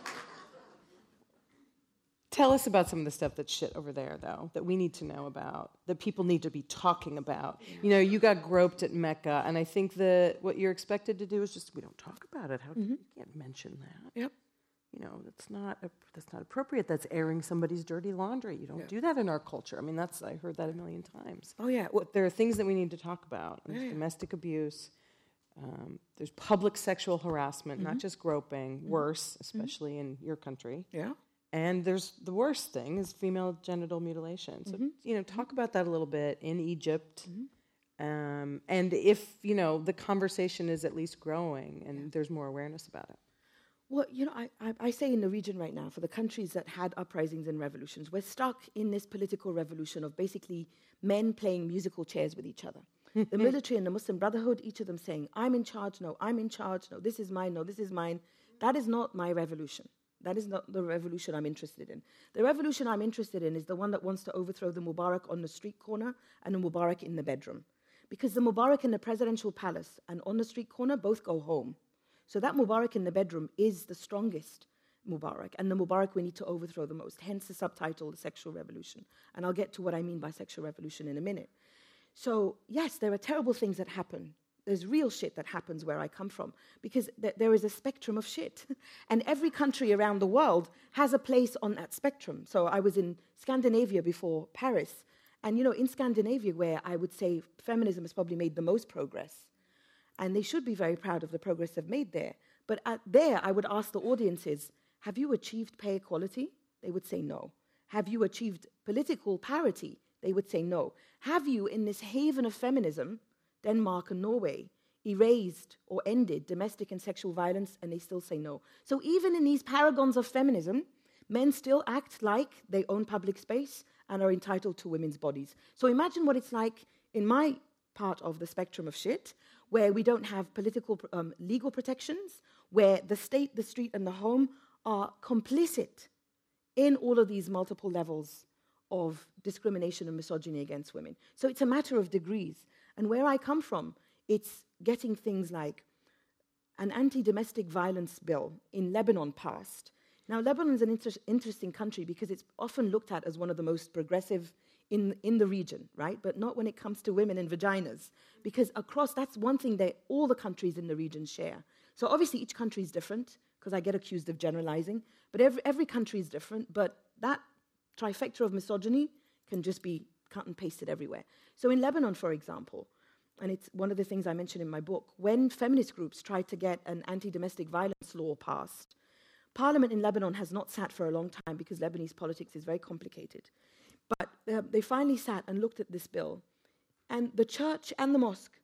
Tell us about some of the stuff that's shit over there, though, that we need to know about, that people need to be talking about. You got groped at Mecca, and I think that what you're expected to do is just, we don't talk about it. You can't mention that. Yep. That's not appropriate. That's airing somebody's dirty laundry. You don't do that in our culture. I mean, I heard that a million times. Oh, yeah. Well, there are things that we need to talk about. There's domestic abuse. There's public sexual harassment, not just groping, worse, especially in your country. Yeah. And there's the worst thing is female genital mutilation. So, talk about that a little bit in Egypt. And if, the conversation is at least growing and there's more awareness about it. Well, I say in the region right now, for the countries that had uprisings and revolutions, we're stuck in this political revolution of basically men playing musical chairs with each other. The military and the Muslim Brotherhood, each of them saying, I'm in charge, no, I'm in charge, no, this is mine, no, this is mine. That is not my revolution. That is not the revolution I'm interested in. The revolution I'm interested in is the one that wants to overthrow the Mubarak on the street corner and the Mubarak in the bedroom. Because the Mubarak in the presidential palace and on the street corner both go home. So that Mubarak in the bedroom is the strongest Mubarak. And the Mubarak we need to overthrow the most, hence the subtitle, The Sexual Revolution. And I'll get to what I mean by sexual revolution in a minute. So, yes, there are terrible things that happen. There's real shit that happens where I come from, because there is a spectrum of shit. And every country around the world has a place on that spectrum. So I was in Scandinavia before Paris. And, in Scandinavia, where I would say feminism has probably made the most progress, and they should be very proud of the progress they've made there. But there, I would ask the audiences, have you achieved pay equality? They would say no. Have you achieved political parity? They would say no. Have you, in this haven of feminism, Denmark and Norway, erased or ended domestic and sexual violence? And they still say no. So even in these paragons of feminism, men still act like they own public space and are entitled to women's bodies. So imagine what it's like in my part of the spectrum of shit, where we don't have political, legal protections, where the state, the street, and the home are complicit in all of these multiple levels of discrimination and misogyny against women. So it's a matter of degrees. And where I come from, it's getting things like an anti-domestic violence bill in Lebanon passed. Now, Lebanon is an interesting country because it's often looked at as one of the most progressive in the region, right? But not when it comes to women and vaginas, because that's one thing that all the countries in the region share. So obviously each country is different, because I get accused of generalizing, but every country is different, but that trifecta of misogyny can just be cut and pasted everywhere. So in Lebanon, for example, and it's one of the things I mentioned in my book, when feminist groups tried to get an anti-domestic violence law passed, Parliament in Lebanon has not sat for a long time because Lebanese politics is very complicated. But they finally sat and looked at this bill. And the church and the mosque,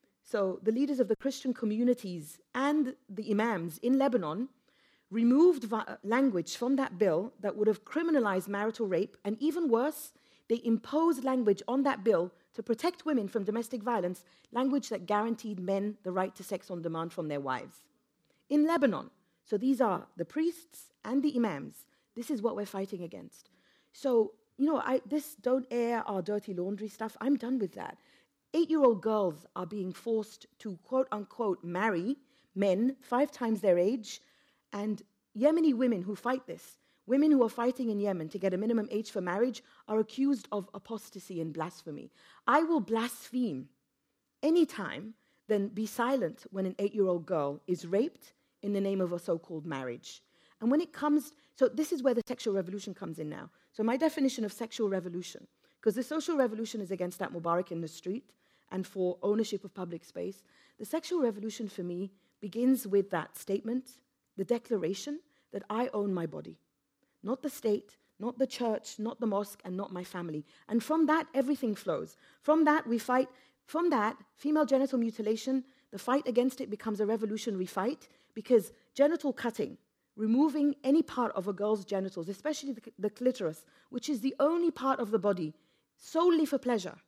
so the leaders of the Christian communities and the imams in Lebanon, removed language from that bill that would have criminalized marital rape, and even worse, they imposed language on that bill to protect women from domestic violence, language that guaranteed men the right to sex on demand from their wives. In Lebanon. So these are the priests and the imams. This is what we're fighting against. So, this don't air our dirty laundry stuff, I'm done with that. 8-year-old girls are being forced to, quote-unquote, marry men 5 times their age, and Yemeni women who fight this, women who are fighting in Yemen to get a minimum age for marriage, are accused of apostasy and blasphemy. I will blaspheme any time, then be silent when an 8-year-old girl is raped in the name of a so-called marriage. And when it comes, so this is where the sexual revolution comes in now. So my definition of sexual revolution, because the social revolution is against that Mubarak in the street and for ownership of public space, the sexual revolution for me begins with that statement, the declaration that I own my body. Not the state, not the church, not the mosque, and not my family. And from that, everything flows. From that, we fight. From that, female genital mutilation, the fight against it becomes a revolutionary fight, because genital cutting, removing any part of a girl's genitals, especially the clitoris, which is the only part of the body solely for pleasure.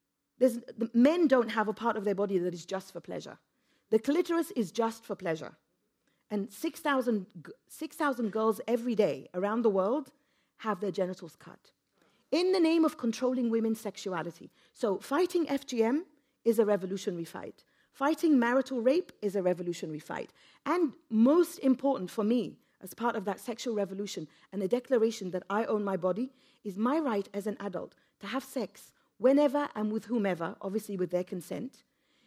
The men don't have a part of their body that is just for pleasure. The clitoris is just for pleasure. And 6,000 girls every day around the world have their genitals cut in the name of controlling women's sexuality. So fighting FGM is a revolutionary fight. Fighting marital rape is a revolutionary fight. And most important for me, as part of that sexual revolution and the declaration that I own my body, is my right as an adult to have sex whenever and with whomever, obviously with their consent,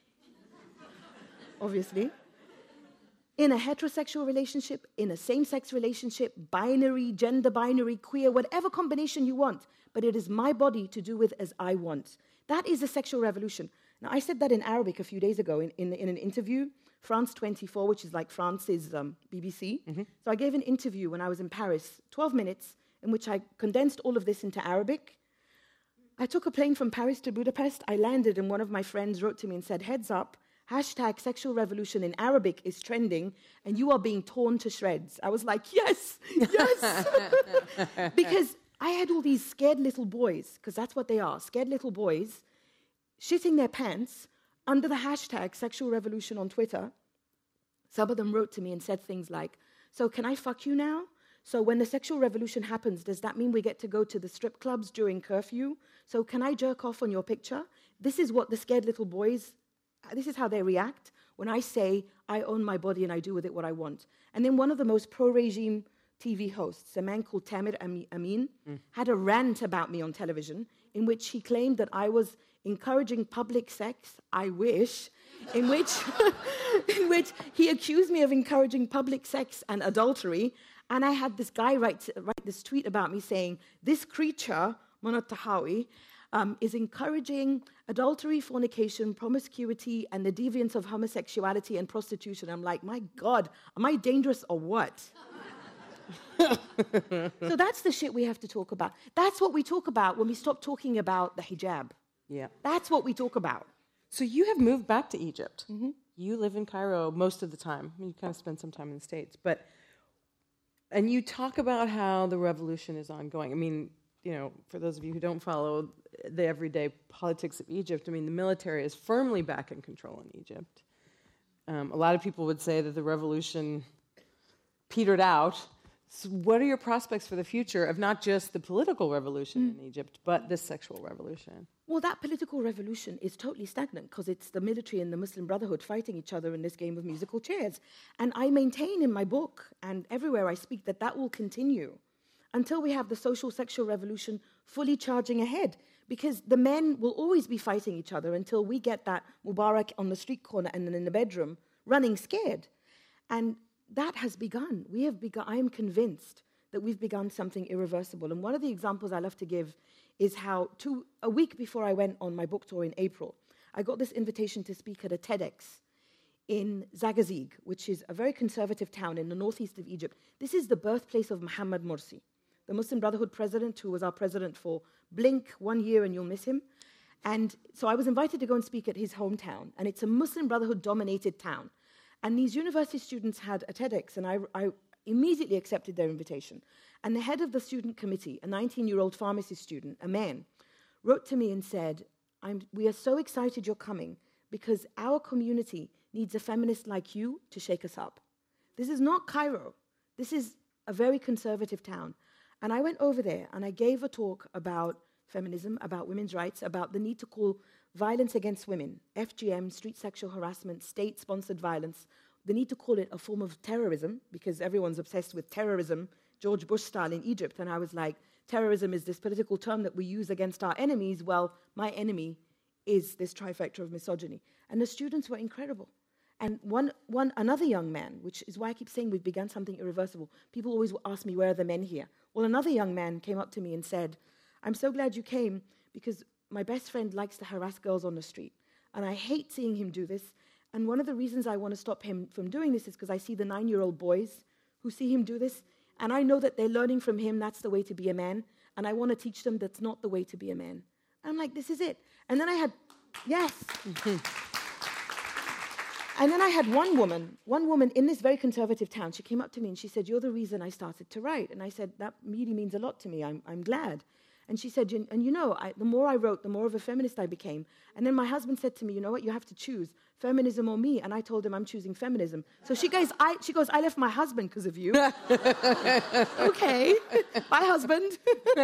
obviously, in a heterosexual relationship, in a same-sex relationship, binary, gender binary, queer, whatever combination you want, but it is my body to do with as I want. That is a sexual revolution. Now, I said that in Arabic a few days ago in an interview, France 24, which is like France's BBC. Mm-hmm. So I gave an interview when I was in Paris, 12 minutes, in which I condensed all of this into Arabic. I took a plane from Paris to Budapest. I landed, and one of my friends wrote to me and said, "Heads up, #sexual revolution in Arabic is trending, and you are being torn to shreds." I was like, yes, yes. Because I had all these scared little boys, because that's what they are, scared little boys, shitting their pants under the #sexual revolution on Twitter. Some of them wrote to me and said things like, "So can I fuck you now? So when the sexual revolution happens, does that mean we get to go to the strip clubs during curfew? So can I jerk off on your picture?" This is what the scared little boys, this is how they react when I say I own my body and I do with it what I want. And then one of the most pro-regime TV hosts, a man called Tamir Amin, had a rant about me on television in which he claimed that I was encouraging public sex, I wish, in which he accused me of encouraging public sex and adultery. And I had this guy write this tweet about me saying, this creature, Monat Tahawi, is encouraging adultery, fornication, promiscuity, and the deviance of homosexuality and prostitution. I'm like, my God, am I dangerous or what? So that's the shit we have to talk about. That's what we talk about when we stop talking about the hijab. Yeah. That's what we talk about. So you have moved back to Egypt. Mm-hmm. You live in Cairo most of the time. You kind of spend some time in the States. And you talk about how the revolution is ongoing. I mean, for those of you who don't follow the everyday politics of Egypt, I mean, the military is firmly back in control in Egypt. A lot of people would say that the revolution petered out. So what are your prospects for the future of not just the political revolution in Egypt, but this sexual revolution? Well, that political revolution is totally stagnant because it's the military and the Muslim Brotherhood fighting each other in this game of musical chairs. And I maintain in my book and everywhere I speak that will continue until we have the social sexual revolution fully charging ahead. Because the men will always be fighting each other until we get that Mubarak on the street corner and then in the bedroom running scared. And that has begun. I am convinced that we've begun something irreversible. And one of the examples I love to give is how a week before I went on my book tour in April, I got this invitation to speak at a TEDx in Zagazig, which is a very conservative town in the northeast of Egypt. This is the birthplace of Mohammed Morsi, the Muslim Brotherhood president who was our president for blink 1 year and you'll miss him. And so I was invited to go and speak at his hometown. And it's a Muslim Brotherhood-dominated town. And these university students had a TEDx, and I immediately accepted their invitation. And the head of the student committee, a 19-year-old pharmacy student, a man, wrote to me and said, we are so excited you're coming because our community needs a feminist like you to shake us up. This is not Cairo. This is a very conservative town. And I went over there and I gave a talk about feminism, about women's rights, about the need to call violence against women, FGM, street sexual harassment, state-sponsored violence, the need to call it a form of terrorism, because everyone's obsessed with terrorism, George Bush style in Egypt. And I was like, terrorism is this political term that we use against our enemies. Well, my enemy is this trifecta of misogyny. And the students were incredible. And another young man, which is why I keep saying we've begun something irreversible. People always ask me, where are the men here? Well, another young man came up to me and said, I'm so glad you came because my best friend likes to harass girls on the street. And I hate seeing him do this. And one of the reasons I want to stop him from doing this is because I see the 9-year-old boys who see him do this. And I know that they're learning from him that's the way to be a man. And I want to teach them that's not the way to be a man. I'm like, this is it. And then I had, yes. And then I had one woman in this very conservative town. She came up to me and she said, you're the reason I started to write. And I said, that really means a lot to me. I'm glad. And she said, the more I wrote, the more of a feminist I became. And then my husband said to me, you know what, you have to choose, feminism or me. And I told him I'm choosing feminism. So she goes, I left my husband because of you. Okay, bye husband.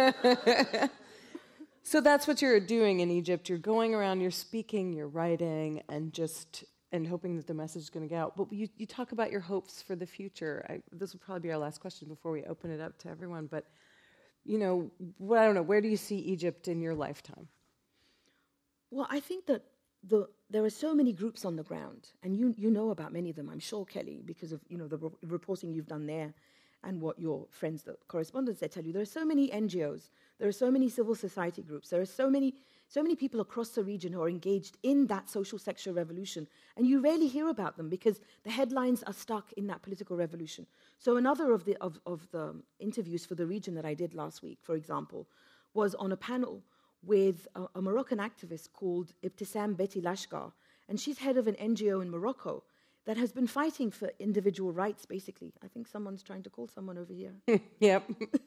So that's what you're doing in Egypt. You're going around, you're speaking, you're writing, and hoping that the message is going to get out. But you talk about your hopes for the future. This will probably be our last question before we open it up to everyone. But I don't know, where do you see Egypt in your lifetime? Well, I think that there are so many groups on the ground, and you know about many of them, I'm sure, Kelly, because of the reporting you've done there and what your friends, the correspondents, they tell you. There are so many NGOs, there are so many civil society groups, there are so many people across the region who are engaged in that social sexual revolution, and you rarely hear about them because the headlines are stuck in that political revolution. So another of the interviews for the region that I did last week, for example, was on a panel with a Moroccan activist called Ibtissam Beti Lashkar, and she's head of an NGO in Morocco that has been fighting for individual rights, basically. I think someone's trying to call someone over here. Yep.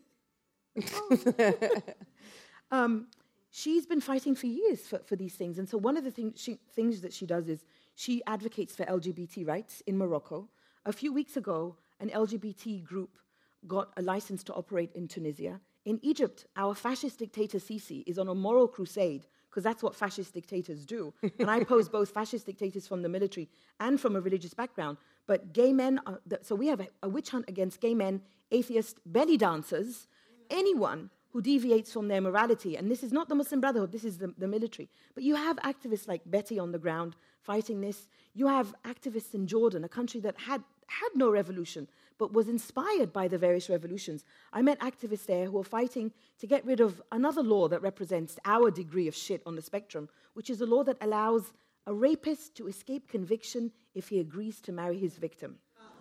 She's been fighting for years for these things. And so one of the things that she does is she advocates for LGBT rights in Morocco. A few weeks ago, an LGBT group got a license to operate in Tunisia. In Egypt, our fascist dictator Sisi is on a moral crusade, because that's what fascist dictators do. And I pose both fascist dictators from the military and from a religious background. But gay men, so we have a witch hunt against gay men atheist belly dancers, anyone who deviates from their morality. And this is not the Muslim Brotherhood, this is the military. But you have activists like Betty on the ground fighting this. You have activists in Jordan, a country that had no revolution, but was inspired by the various revolutions. I met activists there who are fighting to get rid of another law that represents our degree of shit on the spectrum, which is a law that allows a rapist to escape conviction if he agrees to marry his victim.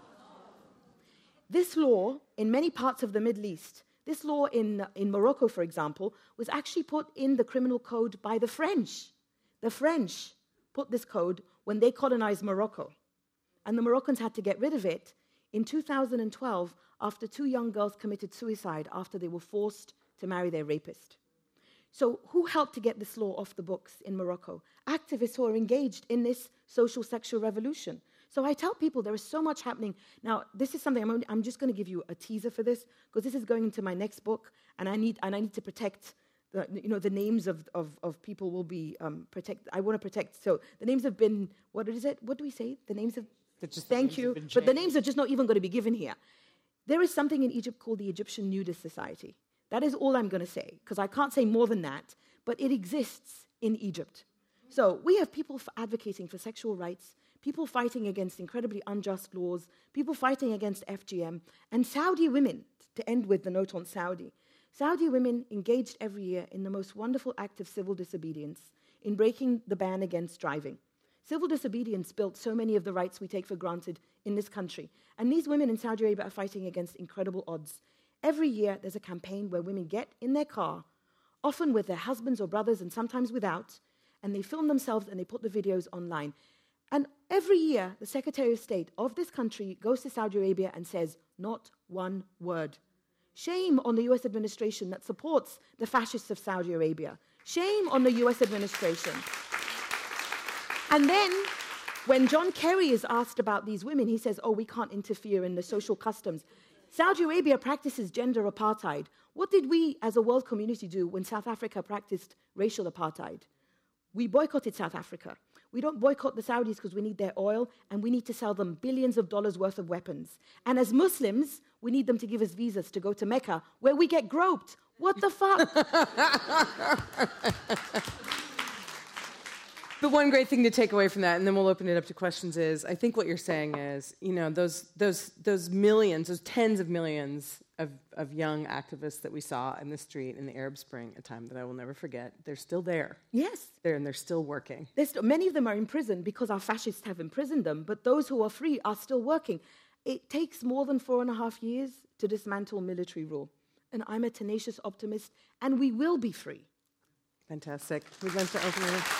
This law, in many parts of the Middle East, this law in Morocco, for example, was actually put in the criminal code by the French. The French put this code when they colonized Morocco. And the Moroccans had to get rid of it in 2012 after 2 young girls committed suicide after they were forced to marry their rapist. So who helped to get this law off the books in Morocco? Activists who are engaged in this social sexual revolution. So I tell people there is so much happening. Now, this is something, I'm just going to give you a teaser for this, because this is going into my next book, and I need to protect, the names of people will be protected. I want to protect, so the names have been, what is it? What do we say? The names have, thank you, but the names are just not even going to be given here. There is something in Egypt called the Egyptian Nudist Society. That is all I'm going to say, because I can't say more than that, but it exists in Egypt. So we have people advocating for sexual rights, people fighting against incredibly unjust laws, people fighting against FGM, and Saudi women, to end with the note on Saudi women engaged every year in the most wonderful act of civil disobedience in breaking the ban against driving. Civil disobedience built so many of the rights we take for granted in this country. And these women in Saudi Arabia are fighting against incredible odds. Every year, there's a campaign where women get in their car, often with their husbands or brothers and sometimes without, and they film themselves and they put the videos online. And every year, the Secretary of State of this country goes to Saudi Arabia and says, not one word. Shame on the US administration that supports the fascists of Saudi Arabia. Shame on the US administration. And then, when John Kerry is asked about these women, he says, we can't interfere in the social customs. Saudi Arabia practices gender apartheid. What did we as a world community do when South Africa practiced racial apartheid? We boycotted South Africa. We don't boycott the Saudis because we need their oil and we need to sell them billions of dollars worth of weapons. And as Muslims, we need them to give us visas to go to Mecca, where we get groped. What the fuck? But one great thing to take away from that, and then we'll open it up to questions, is I think what you're saying is, those millions, those tens of millions of young activists that we saw in the street in the Arab Spring, a time that I will never forget, they're still there. Yes. They're still working. Many of them are in prison because our fascists have imprisoned them, but those who are free are still working. It takes more than 4.5 years to dismantle military rule. And I'm a tenacious optimist, and we will be free. Fantastic. We'd like to open it up.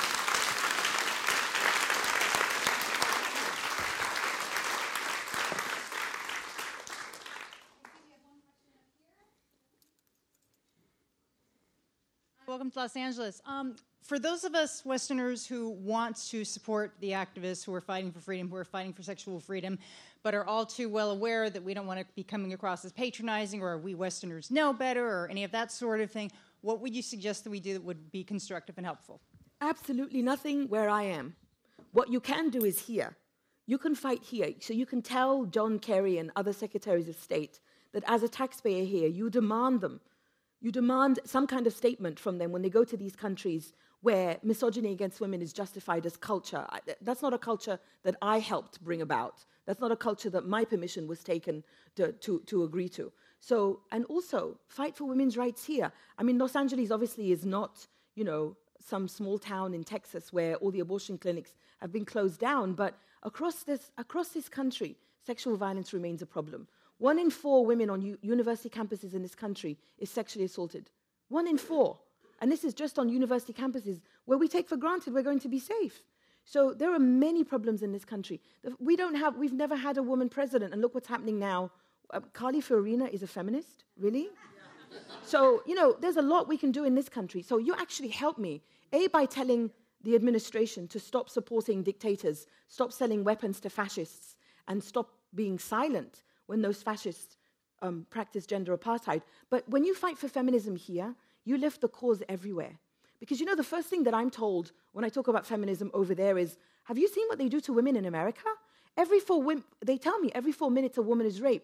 Welcome to Los Angeles. For those of us Westerners who want to support the activists who are fighting for freedom, who are fighting for sexual freedom, but are all too well aware that we don't want to be coming across as patronizing or we Westerners know better or any of that sort of thing, what would you suggest that we do that would be constructive and helpful? Absolutely nothing where I am. What you can do is here. You can fight here. So you can tell John Kerry and other secretaries of state that as a taxpayer here, you demand them. You demand some kind of statement from them when they go to these countries where misogyny against women is justified as culture. That's not a culture that I helped bring about. That's not a culture that my permission was taken to agree to. So, and also, fight for women's rights here. I mean, Los Angeles obviously is not, some small town in Texas where all the abortion clinics have been closed down, but across this country, sexual violence remains a problem. 1 in 4 women on university campuses in this country is sexually assaulted. 1 in 4. And this is just on university campuses where we take for granted we're going to be safe. So there are many problems in this country. We've never had a woman president, and look what's happening now. Carly Fiorina is a feminist, really? So, there's a lot we can do in this country. So you actually help me, by telling the administration to stop supporting dictators, stop selling weapons to fascists, and stop being silent when those fascists practice gender apartheid. But when you fight for feminism here, you lift the cause everywhere. Because, the first thing that I'm told when I talk about feminism over there is, have you seen what they do to women in America? They tell me every 4 minutes a woman is raped.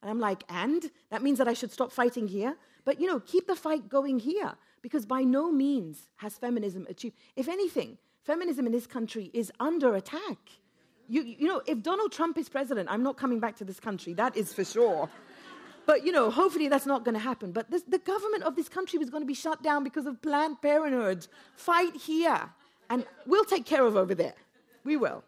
And I'm like, and? That means that I should stop fighting here? But, keep the fight going here, because by no means has feminism achieved. If anything, feminism in this country is under attack. If Donald Trump is president, I'm not coming back to this country, that is for sure. But, hopefully that's not going to happen. But the government of this country was going to be shut down because of Planned Parenthood. Fight here. And we'll take care of over there. We will.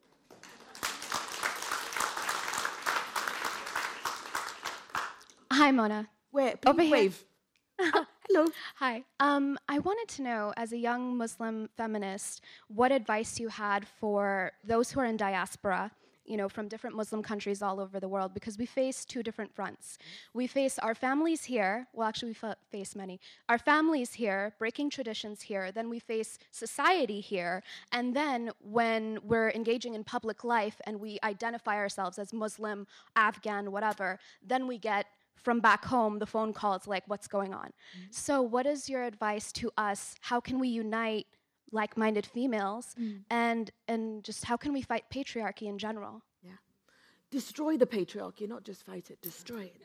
Hi, Mona. Where? Over here. Wave. Hello. Hi. I wanted to know, as a young Muslim feminist, what advice you had for those who are in diaspora, from different Muslim countries all over the world, because we face two different fronts. We face our families here, we face many. Our families here, breaking traditions here, then we face society here, and then when we're engaging in public life and we identify ourselves as Muslim, Afghan, whatever, then we get from back home, the phone calls like, what's going on? Mm-hmm. So what is your advice to us? How can we unite like-minded females? And just how can we fight patriarchy in general? Yeah. Destroy the patriarchy, not just fight it, destroy it.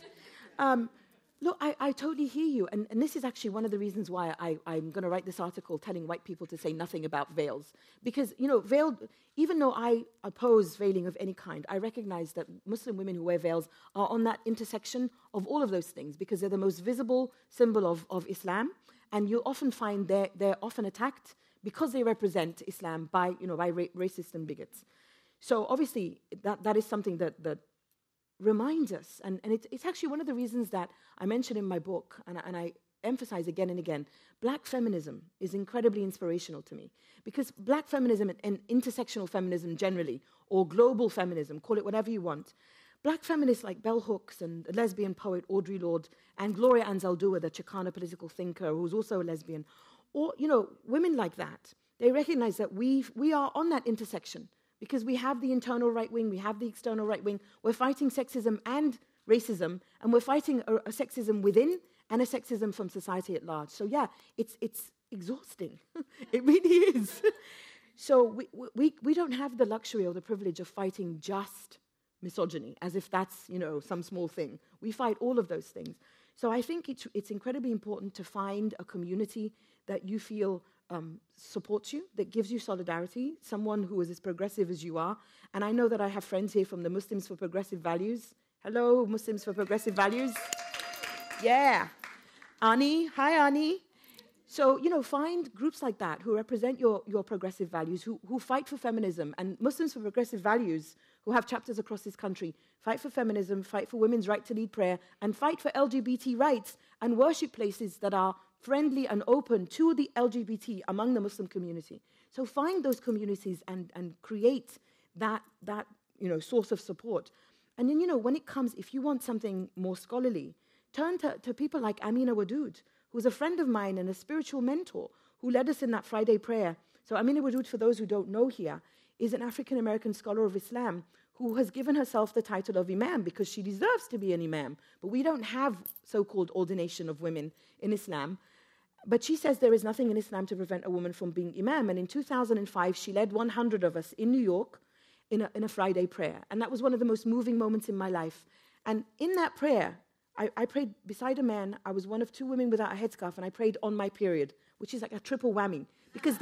Look, I totally hear you. And this is actually one of the reasons why I'm going to write this article telling white people to say nothing about veils. Because, veiled, even though I oppose veiling of any kind, I recognize that Muslim women who wear veils are on that intersection of all of those things, because they're the most visible symbol of Islam. And you'll often find they're often attacked because they represent Islam by racists and bigots. So obviously, that is something that reminds us, and it's actually one of the reasons that I mention in my book, and I emphasize again and again, black feminism is incredibly inspirational to me, because black feminism and intersectional feminism generally, or global feminism, call it whatever you want, black feminists like Bell Hooks and the lesbian poet Audre Lorde and Gloria Anzaldúa, the Chicana political thinker who's also a lesbian, or women like that, they recognize that we are on that intersection. Because we have the internal right wing, we have the external right wing. We're fighting sexism and racism, and we're fighting a sexism within and a sexism from society at large. So yeah, it's exhausting. It really is. So we don't have the luxury or the privilege of fighting just misogyny, as if that's some small thing. We fight all of those things. So I think it's incredibly important to find a community that you feel supports you, that gives you solidarity, someone who is as progressive as you are. And I know that I have friends here from the Muslims for Progressive Values. Hello, Muslims for Progressive Values. Yeah. Ani, hi Ani. So, find groups like that who represent your progressive values, who fight for feminism. And Muslims for Progressive Values, who have chapters across this country, fight for feminism, fight for women's right to lead prayer, and fight for LGBT rights and worship places that are friendly and open to the LGBT among the Muslim community. So find those communities and create that source of support. And then, when it comes, if you want something more scholarly, turn to people like Amina Wadud, who's a friend of mine and a spiritual mentor who led us in that Friday prayer. So Amina Wadud, for those who don't know here, is an African-American scholar of Islam who has given herself the title of imam because she deserves to be an imam. But we don't have so-called ordination of women in Islam. But she says there is nothing in Islam to prevent a woman from being imam. And in 2005, she led 100 of us in New York in a Friday prayer. And that was one of the most moving moments in my life. And in that prayer, I prayed beside a man. I was one of two women without a headscarf, and I prayed on my period, which is like a triple whammy. Because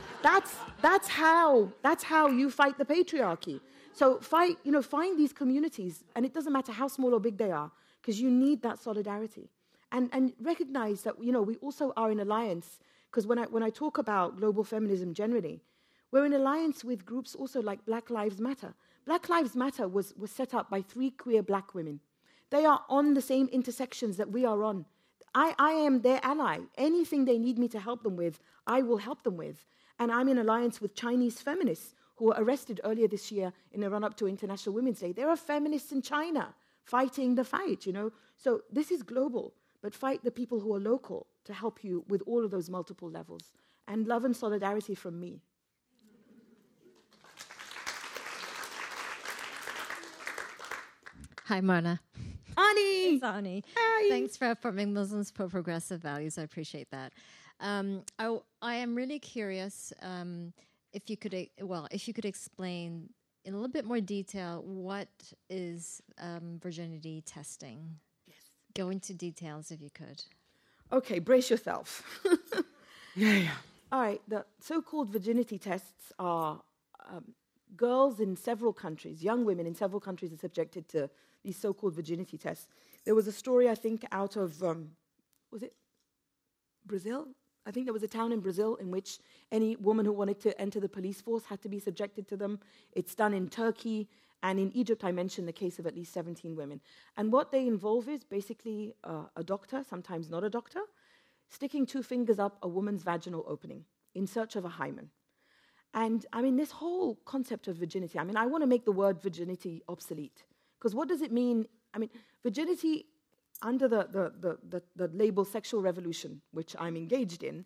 that's how you fight the patriarchy. So find these communities, and it doesn't matter how small or big they are, because you need that solidarity. And recognize that, we also are in alliance, because when I talk about global feminism generally, we're in alliance with groups also like Black Lives Matter. Black Lives Matter was set up by 3 queer black women. They are on the same intersections that we are on. I am their ally. Anything they need me to help them with, I will help them with. And I'm in alliance with Chinese feminists who were arrested earlier this year in the run-up to International Women's Day. There are feminists in China fighting the fight, So this is global, but fight the people who are local to help you with all of those multiple levels. And love and solidarity from me. Hi, Marna. Ani! It's Ani. Hi. Thanks for affirming Muslims for progressive values. I appreciate that. I am really curious if you could explain in a little bit more detail, what is virginity testing? Yes. Go into details if you could. Okay, brace yourself. Yeah. All right, the so-called virginity tests are girls in several countries, young women in several countries are subjected to these so-called virginity tests. There was a story, I think, out of, was it Brazil? I think there was a town in Brazil in which any woman who wanted to enter the police force had to be subjected to them. It's done in Turkey, and in Egypt I mentioned the case of at least 17 women. And what they involve is basically a doctor, sometimes not a doctor, sticking 2 fingers up a woman's vaginal opening in search of a hymen. And I mean, this whole concept of virginity, I mean, I want to make the word virginity obsolete. Because what does it mean? I mean, virginity under the label sexual revolution, which I'm engaged in,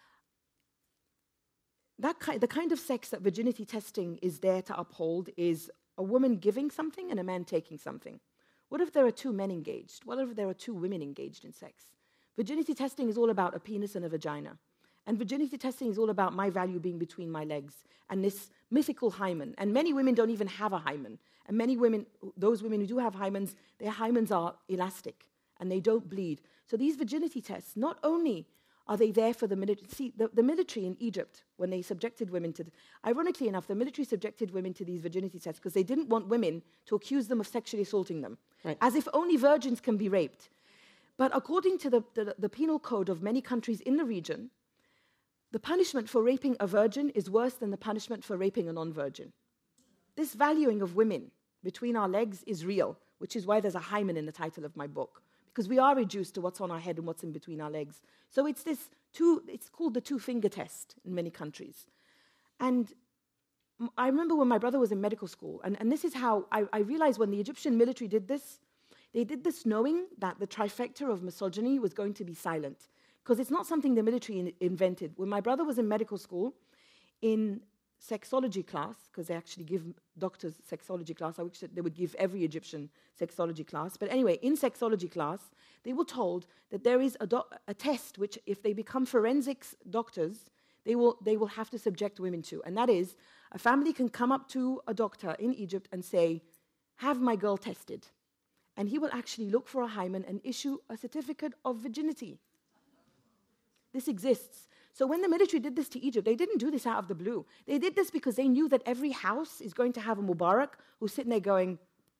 the kind of sex that virginity testing is there to uphold is a woman giving something and a man taking something. What if there are 2 men engaged? What if there are 2 women engaged in sex? Virginity testing is all about a penis and a vagina. And virginity testing is all about my value being between my legs and this mythical hymen. And many women don't even have a hymen. And many women, those women who do have hymens, their hymens are elastic and they don't bleed. So these virginity tests, not only are they there for the military? See, the military in Egypt, when they subjected women to... Ironically enough, the military subjected women to these virginity tests because they didn't want women to accuse them of sexually assaulting them. Right. As if only virgins can be raped. But according to the penal code of many countries in the region, the punishment for raping a virgin is worse than the punishment for raping a non-virgin. This valuing of women between our legs is real, which is why there's a hymen in the title of my book, because we are reduced to what's on our head and what's in between our legs. So it's called the 2-finger test in many countries. And I remember when my brother was in medical school, and this is how I realized when the Egyptian military did this, they did this knowing that the trifecta of misogyny was going to be silent, because it's not something the military invented. When my brother was in medical school, in sexology class, because they actually give doctors sexology class, I wish that they would give every Egyptian sexology class. But anyway, in sexology class, they were told that there is a test which, if they become forensics doctors, they will have to subject women to. And that is, a family can come up to a doctor in Egypt and say, have my girl tested. And he will actually look for a hymen and issue a certificate of virginity. This exists. So when the military did this to Egypt, they didn't do this out of the blue. They did this because they knew that every house is going to have a Mubarak who's sitting there going,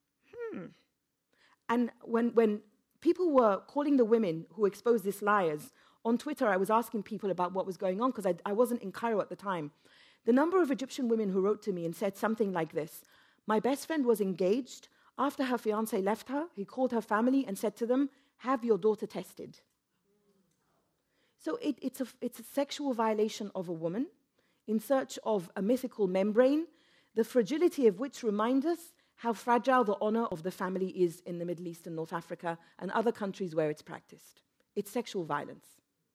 And when people were calling the women who exposed this liars, on Twitter I was asking people about what was going on because I wasn't in Cairo at the time. The number of Egyptian women who wrote to me and said something like this: my best friend was engaged. After her fiancé left her, he called her family and said to them, have your daughter tested. So it's a sexual violation of a woman in search of a mythical membrane, the fragility of which reminds us how fragile the honor of the family is in the Middle East and North Africa and other countries where it's practiced. It's sexual violence.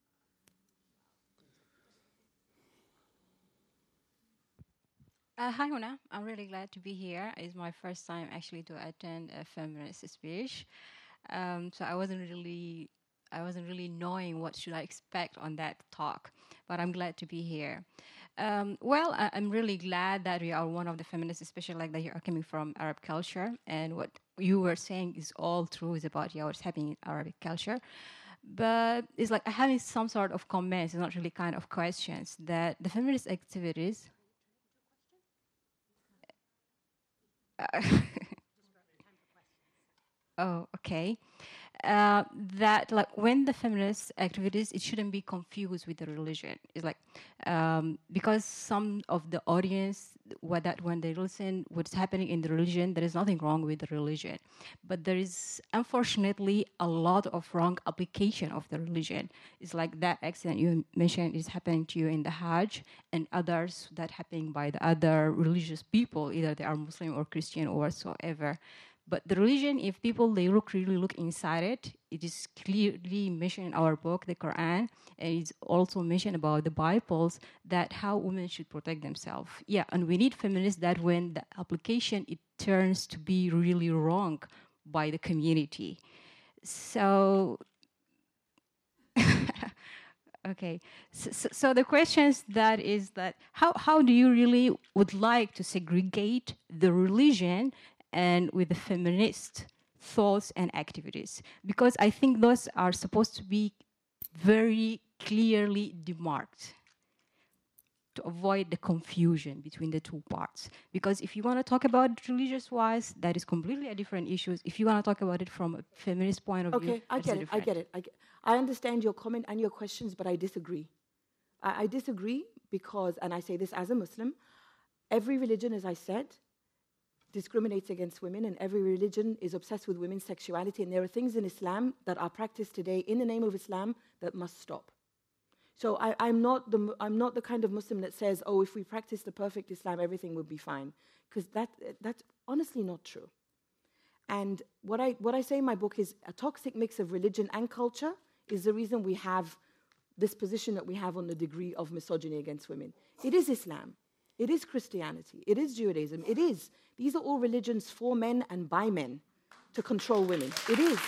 Hi, Una. I'm really glad to be here. It's my first time actually to attend a feminist speech. So I wasn't really knowing what should I expect on that talk, but I'm glad to be here. I'm really glad that we are one of the feminists, especially like that you are coming from Arab culture, and what you were saying is all true, is about what's happening in Arabic culture. But it's like having some sort of comments, not really kind of questions, that the feminist activities... Oh, okay. That like when the feminist activities, it shouldn't be confused with the religion. It's like because some of the audience, when they listen, what's happening in the religion, there is nothing wrong with the religion, but there is unfortunately a lot of wrong application of the religion. It's like that accident you mentioned is happening to you in the Hajj, and others that happening by the other religious people, either they are Muslim or Christian or whatsoever. But the religion, if people really look inside it, it is clearly mentioned in our book, the Quran, and it's also mentioned about the Bibles, that how women should protect themselves. Yeah, and we need feminists that when the application, it turns to be really wrong by the community. So Okay, so the questions that is that how do you really would like to segregate the religion and with the feminist thoughts and activities? Because I think those are supposed to be very clearly demarked to avoid the confusion between the two parts. Because if you want to talk about it religious-wise, that is completely a different issue. If you want to talk about it from a feminist point of view, Okay, I get it. I understand your comment and your questions, but I disagree. I disagree because, and I say this as a Muslim, every religion, as I said, discriminates against women, and every religion is obsessed with women's sexuality, and there are things in Islam that are practiced today in the name of Islam that must stop. So I'm not the kind of Muslim that says, oh, if we practice the perfect Islam, everything will be fine, because that's honestly not true. And what I say in my book is a toxic mix of religion and culture is the reason we have this position that we have on the degree of misogyny against women. It is Islam. It is Christianity. It is Judaism. It is. These are all religions for men and by men to control women. It is.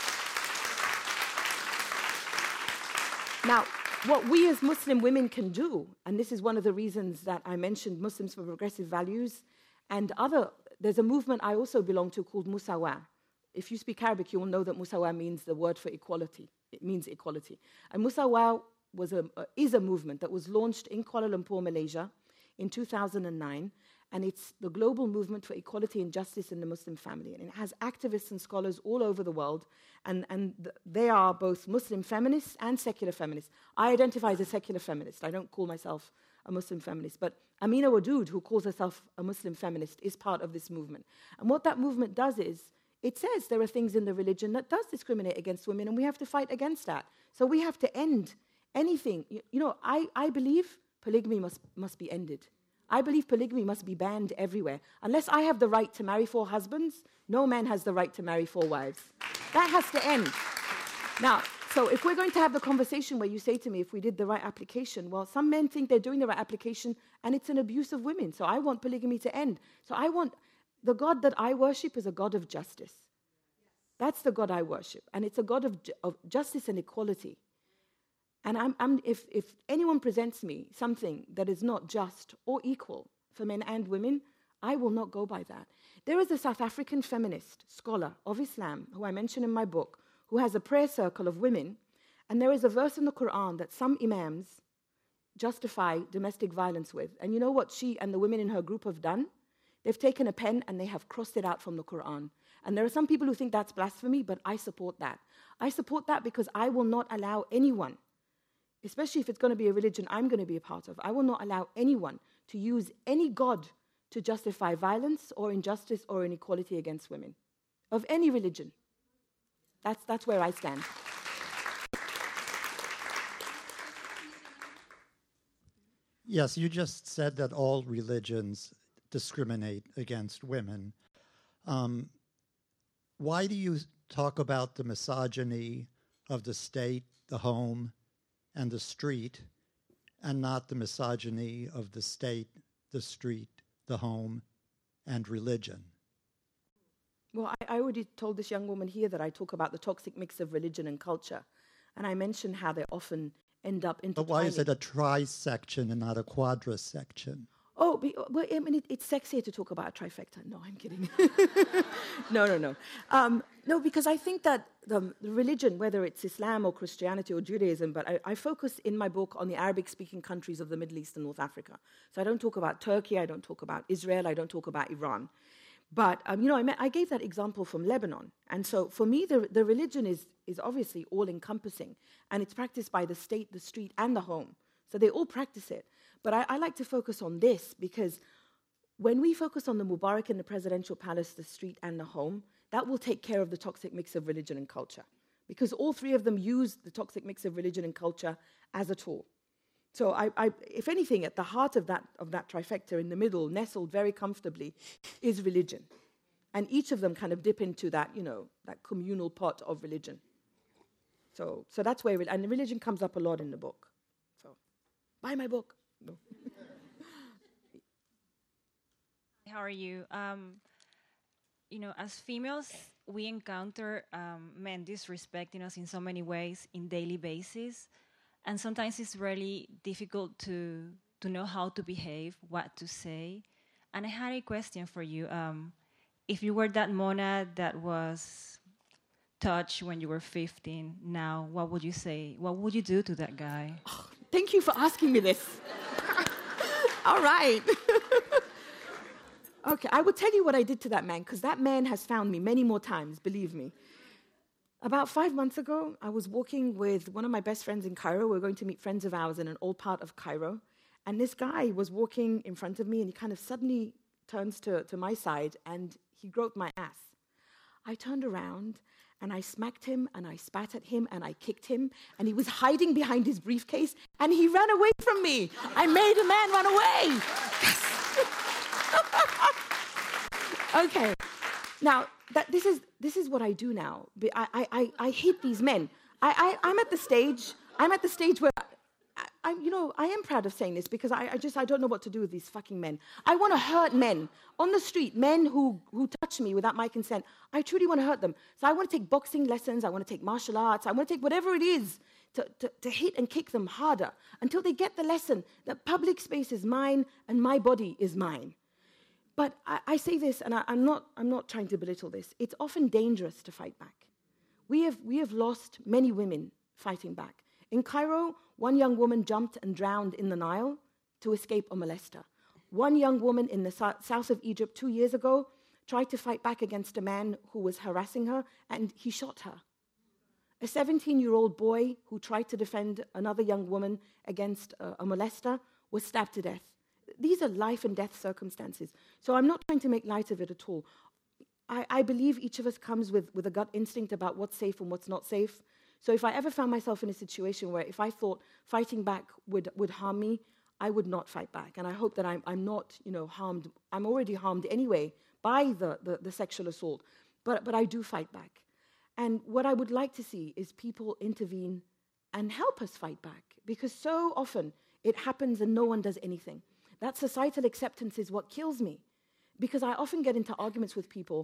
Now, what we as Muslim women can do, and this is one of the reasons that I mentioned Muslims for Progressive Values and there's a movement I also belong to called Musawa. If you speak Arabic, you will know that Musawa means the word for equality. It means equality. And Musawa is a movement that was launched in Kuala Lumpur, Malaysia in 2009, and it's the global movement for equality and justice in the Muslim family. And it has activists and scholars all over the world, and they are both Muslim feminists and secular feminists. I identify as a secular feminist. I don't call myself a Muslim feminist, but Amina Wadud, who calls herself a Muslim feminist, is part of this movement. And what that movement does is, it says there are things in the religion that does discriminate against women, and we have to fight against that. So we have to end anything. I believe polygamy must be ended. I believe polygamy must be banned everywhere. Unless I have the right to marry 4 husbands, no man has the right to marry 4 wives. That has to end. Now, so if we're going to have the conversation where you say to me, if we did the right application, well, some men think they're doing the right application, and it's an abuse of women. So I want polygamy to end. So the God that I worship is a God of justice. That's the God I worship. And it's a God of justice and equality. And if anyone presents me something that is not just or equal for men and women, I will not go by that. There is a South African feminist scholar of Islam, who I mention in my book, who has a prayer circle of women, and there is a verse in the Quran that some imams justify domestic violence with. And you know what she and the women in her group have done? They've taken a pen and they have crossed it out from the Quran. And there are some people who think that's blasphemy, but I support that. I support that because I will not allow anyone, especially if it's going to be a religion I'm going to be a part of, I will not allow anyone to use any god to justify violence or injustice or inequality against women, of any religion. That's where I stand. Yes, you just said that all religions discriminate against women. Why do you talk about the misogyny of the state, the home, and the street, and not the misogyny of the state, the street, the home, and religion? Well, I already told this young woman here that I talk about the toxic mix of religion and culture. And I mentioned how they often end up intertwining. But why is it a trisection and not a quadrisection? Oh, well, I mean, it's sexier to talk about a trifecta. No, I'm kidding. No. No, because I think that the religion, whether it's Islam or Christianity or Judaism, but I focus in my book on the Arabic-speaking countries of the Middle East and North Africa. So I don't talk about Turkey, I don't talk about Israel, I don't talk about Iran. But, I gave that example from Lebanon. And so for me, the religion is obviously all-encompassing. And it's practiced by the state, the street, and the home. So they all practice it. But I like to focus on this because when we focus on the Mubarak in the presidential palace, the street, and the home, that will take care of the toxic mix of religion and culture. Because all 3 of them use the toxic mix of religion and culture as a tool. So if anything, at the heart of that trifecta in the middle, nestled very comfortably, is religion. And each of them kind of dip into that, that communal pot of religion. So that's where, and religion comes up a lot in the book. So buy my book. No. How are you? As females, we encounter men disrespecting us in so many ways in daily basis. and sometimes it's really difficult to know how to behave, what to say. And I had a question for you. If you were that Mona that was touched when you were 15, now what would you say? What would you do to that guy? Oh, thank you for asking me this. All right. Okay, I will tell you what I did to that man, because that man has found me many more times, believe me. About 5 months ago, I was walking with one of my best friends in Cairo. We were going to meet friends of ours in an old part of Cairo. And this guy was walking in front of me, and he kind of suddenly turns to my side, and he groped my ass. I turned around, and I smacked him, and I spat at him, and I kicked him, and he was hiding behind his briefcase, and he ran away from me. I made a man run away. Yes. Okay. Now, this is what I do now. I hate these men. I'm at the stage where I am proud of saying this, because I don't know what to do with these fucking men. I want to hurt men on the street, men who touch me without my consent. I truly want to hurt them. So I want to take boxing lessons. I want to take martial arts. I want to take whatever it is to hit and kick them harder until they get the lesson that public space is mine and my body is mine. But I say this, and I'm not trying to belittle this. It's often dangerous to fight back. We have lost many women fighting back. In Cairo, one young woman jumped and drowned in the Nile to escape a molester. One young woman in the south of Egypt 2 years ago tried to fight back against a man who was harassing her, and he shot her. A 17-year-old boy who tried to defend another young woman against a molester was stabbed to death. These are life and death circumstances. So I'm not trying to make light of it at all. I believe each of us comes with a gut instinct about what's safe and what's not safe. So if I ever found myself in a situation where if I thought fighting back would harm me, I would not fight back. And I hope that I'm not, harmed. I'm already harmed anyway by the sexual assault. But I do fight back. And what I would like to see is people intervene and help us fight back. Because so often it happens and no one does anything. That societal acceptance is what kills me. Because I often get into arguments with people.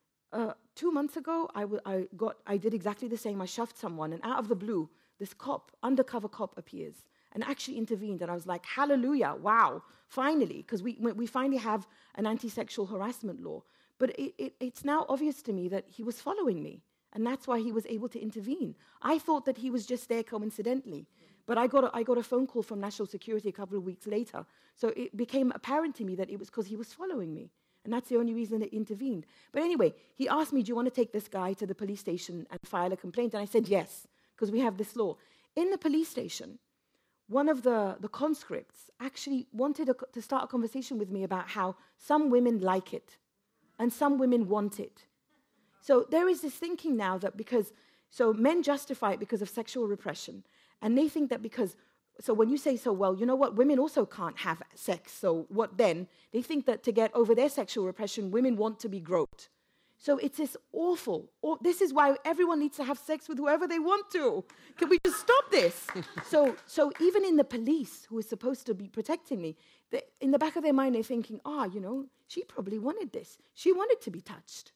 2 months ago, I did exactly the same. I shoved someone, and out of the blue, this undercover cop appears and actually intervened. And I was like, hallelujah, wow, finally, because we finally have an anti-sexual harassment law. But it's now obvious to me that he was following me, and that's why he was able to intervene. I thought that he was just there coincidentally. But I got a phone call from National Security a couple of weeks later. So it became apparent to me that it was because he was following me. And that's the only reason it intervened. But anyway, he asked me, do you want to take this guy to the police station and file a complaint? And I said, yes, because we have this law. In the police station, one of the conscripts actually wanted to start a conversation with me about how some women like it and some women want it. So there is this thinking now that so men justify it because of sexual repression. And they think that so when you say, well, you know what, women also can't have sex, so what then? They think that to get over their sexual repression, women want to be groped. So it's this this is why everyone needs to have sex with whoever they want to. Can we just stop this? So even in the police, who is supposed to be protecting me, in the back of their mind, they're thinking, she probably wanted this. She wanted to be touched.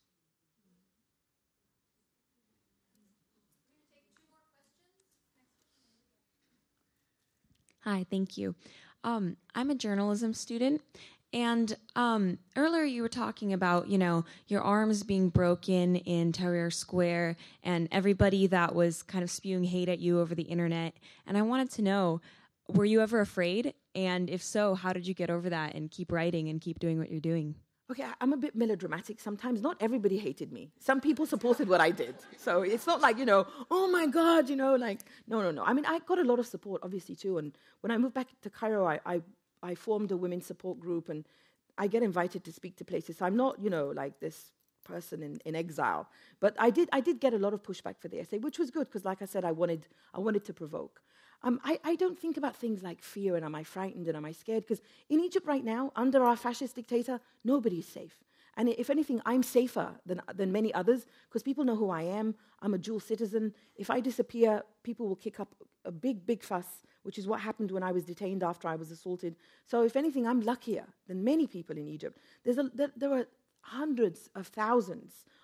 Hi, thank you. I'm a journalism student, and earlier you were talking about, your arms being broken in Tahrir Square and everybody that was kind of spewing hate at you over the internet. And I wanted to know, were you ever afraid? And if so, how did you get over that and keep writing and keep doing what you're doing? Okay, I'm a bit melodramatic sometimes. Not everybody hated me. Some people supported what I did. So it's not like, oh my God, no. I mean, I got a lot of support, obviously, too. And when I moved back to Cairo, I formed a women's support group, and I get invited to speak to places. So I'm not, like this person in exile. But I did get a lot of pushback for the essay, which was good, because like I said, I wanted to provoke. I don't think about things like fear and am I frightened and am I scared, because in Egypt right now, under our fascist dictator, nobody's safe. And if anything, I'm safer than many others, because people know who I am. I'm a dual citizen. If I disappear, people will kick up a big, big fuss, which is what happened when I was detained after I was assaulted. So if anything, I'm luckier than many people in Egypt. There are hundreds of thousands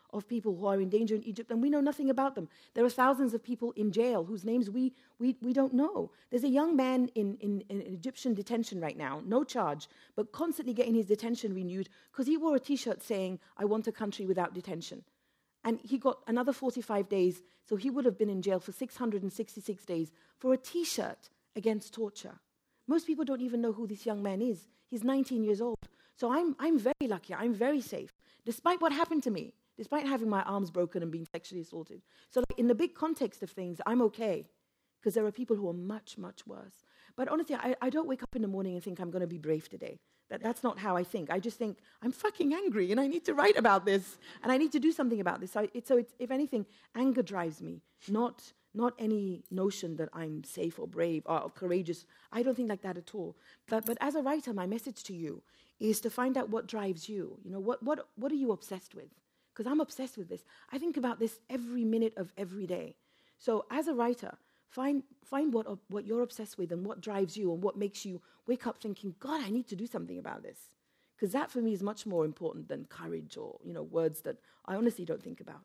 of people who are in danger in Egypt, and we know nothing about them. There are thousands of people in jail whose names we don't know. There's a young man in Egyptian detention right now, no charge, but constantly getting his detention renewed because he wore a T-shirt saying, "I want a country without detention." And he got another 45 days, so he would have been in jail for 666 days for a T-shirt against torture. Most people don't even know who this young man is. He's 19 years old. So I'm very lucky. I'm very safe, despite what happened to me, despite having my arms broken and being sexually assaulted. So in the big context of things, I'm okay, because there are people who are much, much worse. But honestly, I don't wake up in the morning and think I'm going to be brave today. That's not how I think. I just think, I'm fucking angry, and I need to write about this, and I need to do something about this. So if anything, anger drives me, not any notion that I'm safe or brave or courageous. I don't think like that at all. But as a writer, my message to you is to find out what drives you. You know, what are you obsessed with? Because I'm obsessed with this. I think about this every minute of every day. So as a writer, find what you're obsessed with and what drives you and what makes you wake up thinking, God, I need to do something about this. Because that for me is much more important than courage or, you know, words that I honestly don't think about.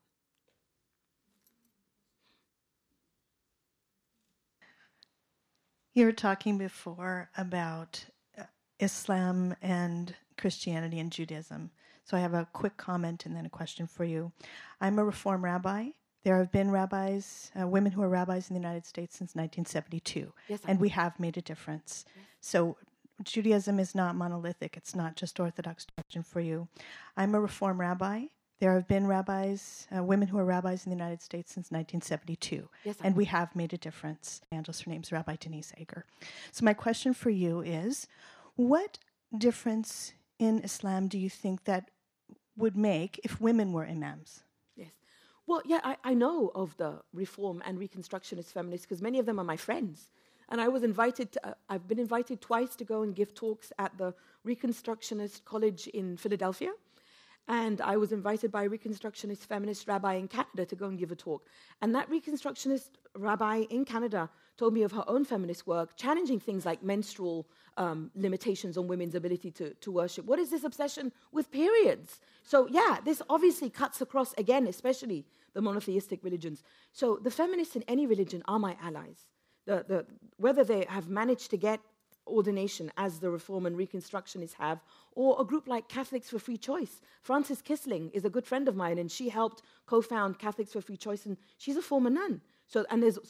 You were talking before about Islam and Christianity and Judaism. So I have a quick comment and then a question for you. I'm a Reform rabbi. There have been rabbis, women who are rabbis in the United States since 1972. Yes, and we have made a difference. Yes. So Judaism is not monolithic. It's not just Orthodox. Question for you. I'm a Reform rabbi. There have been rabbis, women who are rabbis in the United States since 1972. Yes, and we have made a difference. Angeles, her name's Rabbi Denise Ager. So my question for you is, what difference in Islam do you think that would make if women were imams? Yes. Well, yeah, I know of the Reform and Reconstructionist feminists because many of them are my friends. And I was invited, I've been invited twice to go and give talks at the Reconstructionist College in Philadelphia. And I was invited by a Reconstructionist feminist rabbi in Canada to go and give a talk. And that Reconstructionist rabbi in Canada told me of her own feminist work, challenging things like menstrual limitations on women's ability to worship. What is this obsession with periods? So yeah, this obviously cuts across, again, especially the monotheistic religions. So the feminists in any religion are my allies. Whether they have managed to get ordination as the Reform and Reconstructionists have, or a group like Catholics for Free Choice. Frances Kissling is a good friend of mine, and she helped co-found Catholics for Free Choice, and she's a former nun. So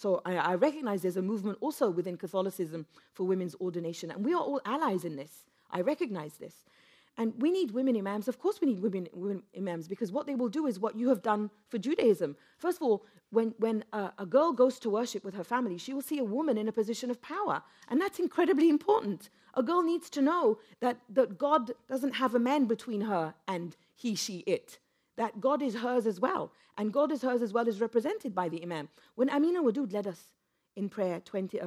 I recognize there's a movement also within Catholicism for women's ordination, and we are all allies in this. I recognize this. And we need women imams. Of course we need women imams, because what they will do is what you have done for Judaism. First of all, when a girl goes to worship with her family, she will see a woman in a position of power. And that's incredibly important. A girl needs to know that God doesn't have a man between her and he, she, it. That God is hers as well. And God is hers as well is represented by the imam. When Amina Wadud led us in prayer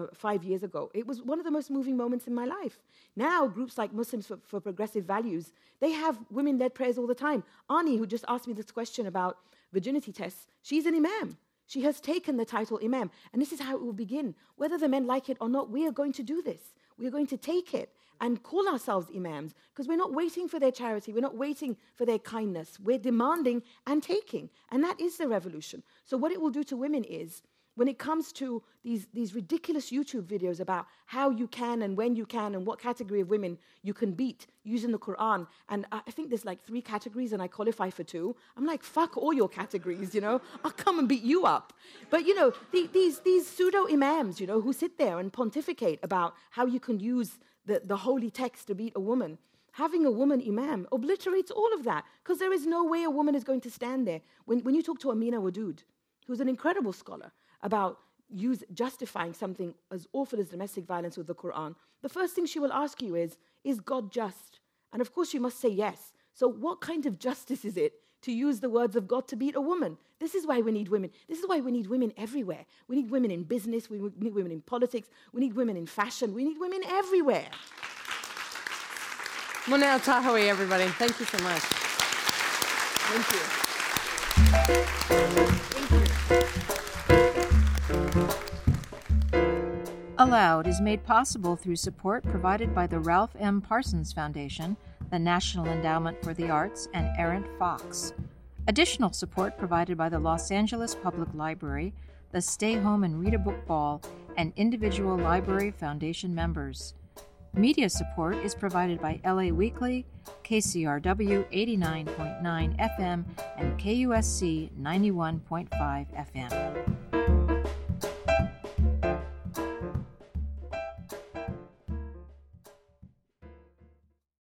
5 years ago, it was one of the most moving moments in my life. Now, groups like Muslims for Progressive Values, they have women-led prayers all the time. Ani, who just asked me this question about virginity tests, she's an imam. She has taken the title imam. And this is how it will begin. Whether the men like it or not, we are going to do this. We are going to take it and call ourselves imams, because we're not waiting for their charity. We're not waiting for their kindness. We're demanding and taking. And that is the revolution. So what it will do to women is, when it comes to these ridiculous YouTube videos about how you can and when you can and what category of women you can beat using the Quran, and I think there's like 3 categories and I qualify for 2. I'm like, fuck all your categories, you know. I'll come and beat you up. But, you know, these pseudo-imams, you know, who sit there and pontificate about how you can use the holy text to beat a woman, having a woman imam obliterates all of that, because there is no way a woman is going to stand there. When you talk to Amina Wadud, who's an incredible scholar, about justifying something as awful as domestic violence with the Quran, the first thing she will ask you is God just? And of course you must say yes. So what kind of justice is it to use the words of God to beat a woman? This is why we need women. This is why we need women everywhere. We need women in business. We need women in politics. We need women in fashion. We need women everywhere. Monel Tahawi, everybody. Thank you so much. Thank you. Aloud is made possible through support provided by the Ralph M. Parsons Foundation, the National Endowment for the Arts, and Errant Fox. Additional support provided by the Los Angeles Public Library, the Stay Home and Read a Book Ball, and individual Library Foundation members. Media support is provided by LA Weekly, KCRW 89.9 FM, and KUSC 91.5 FM.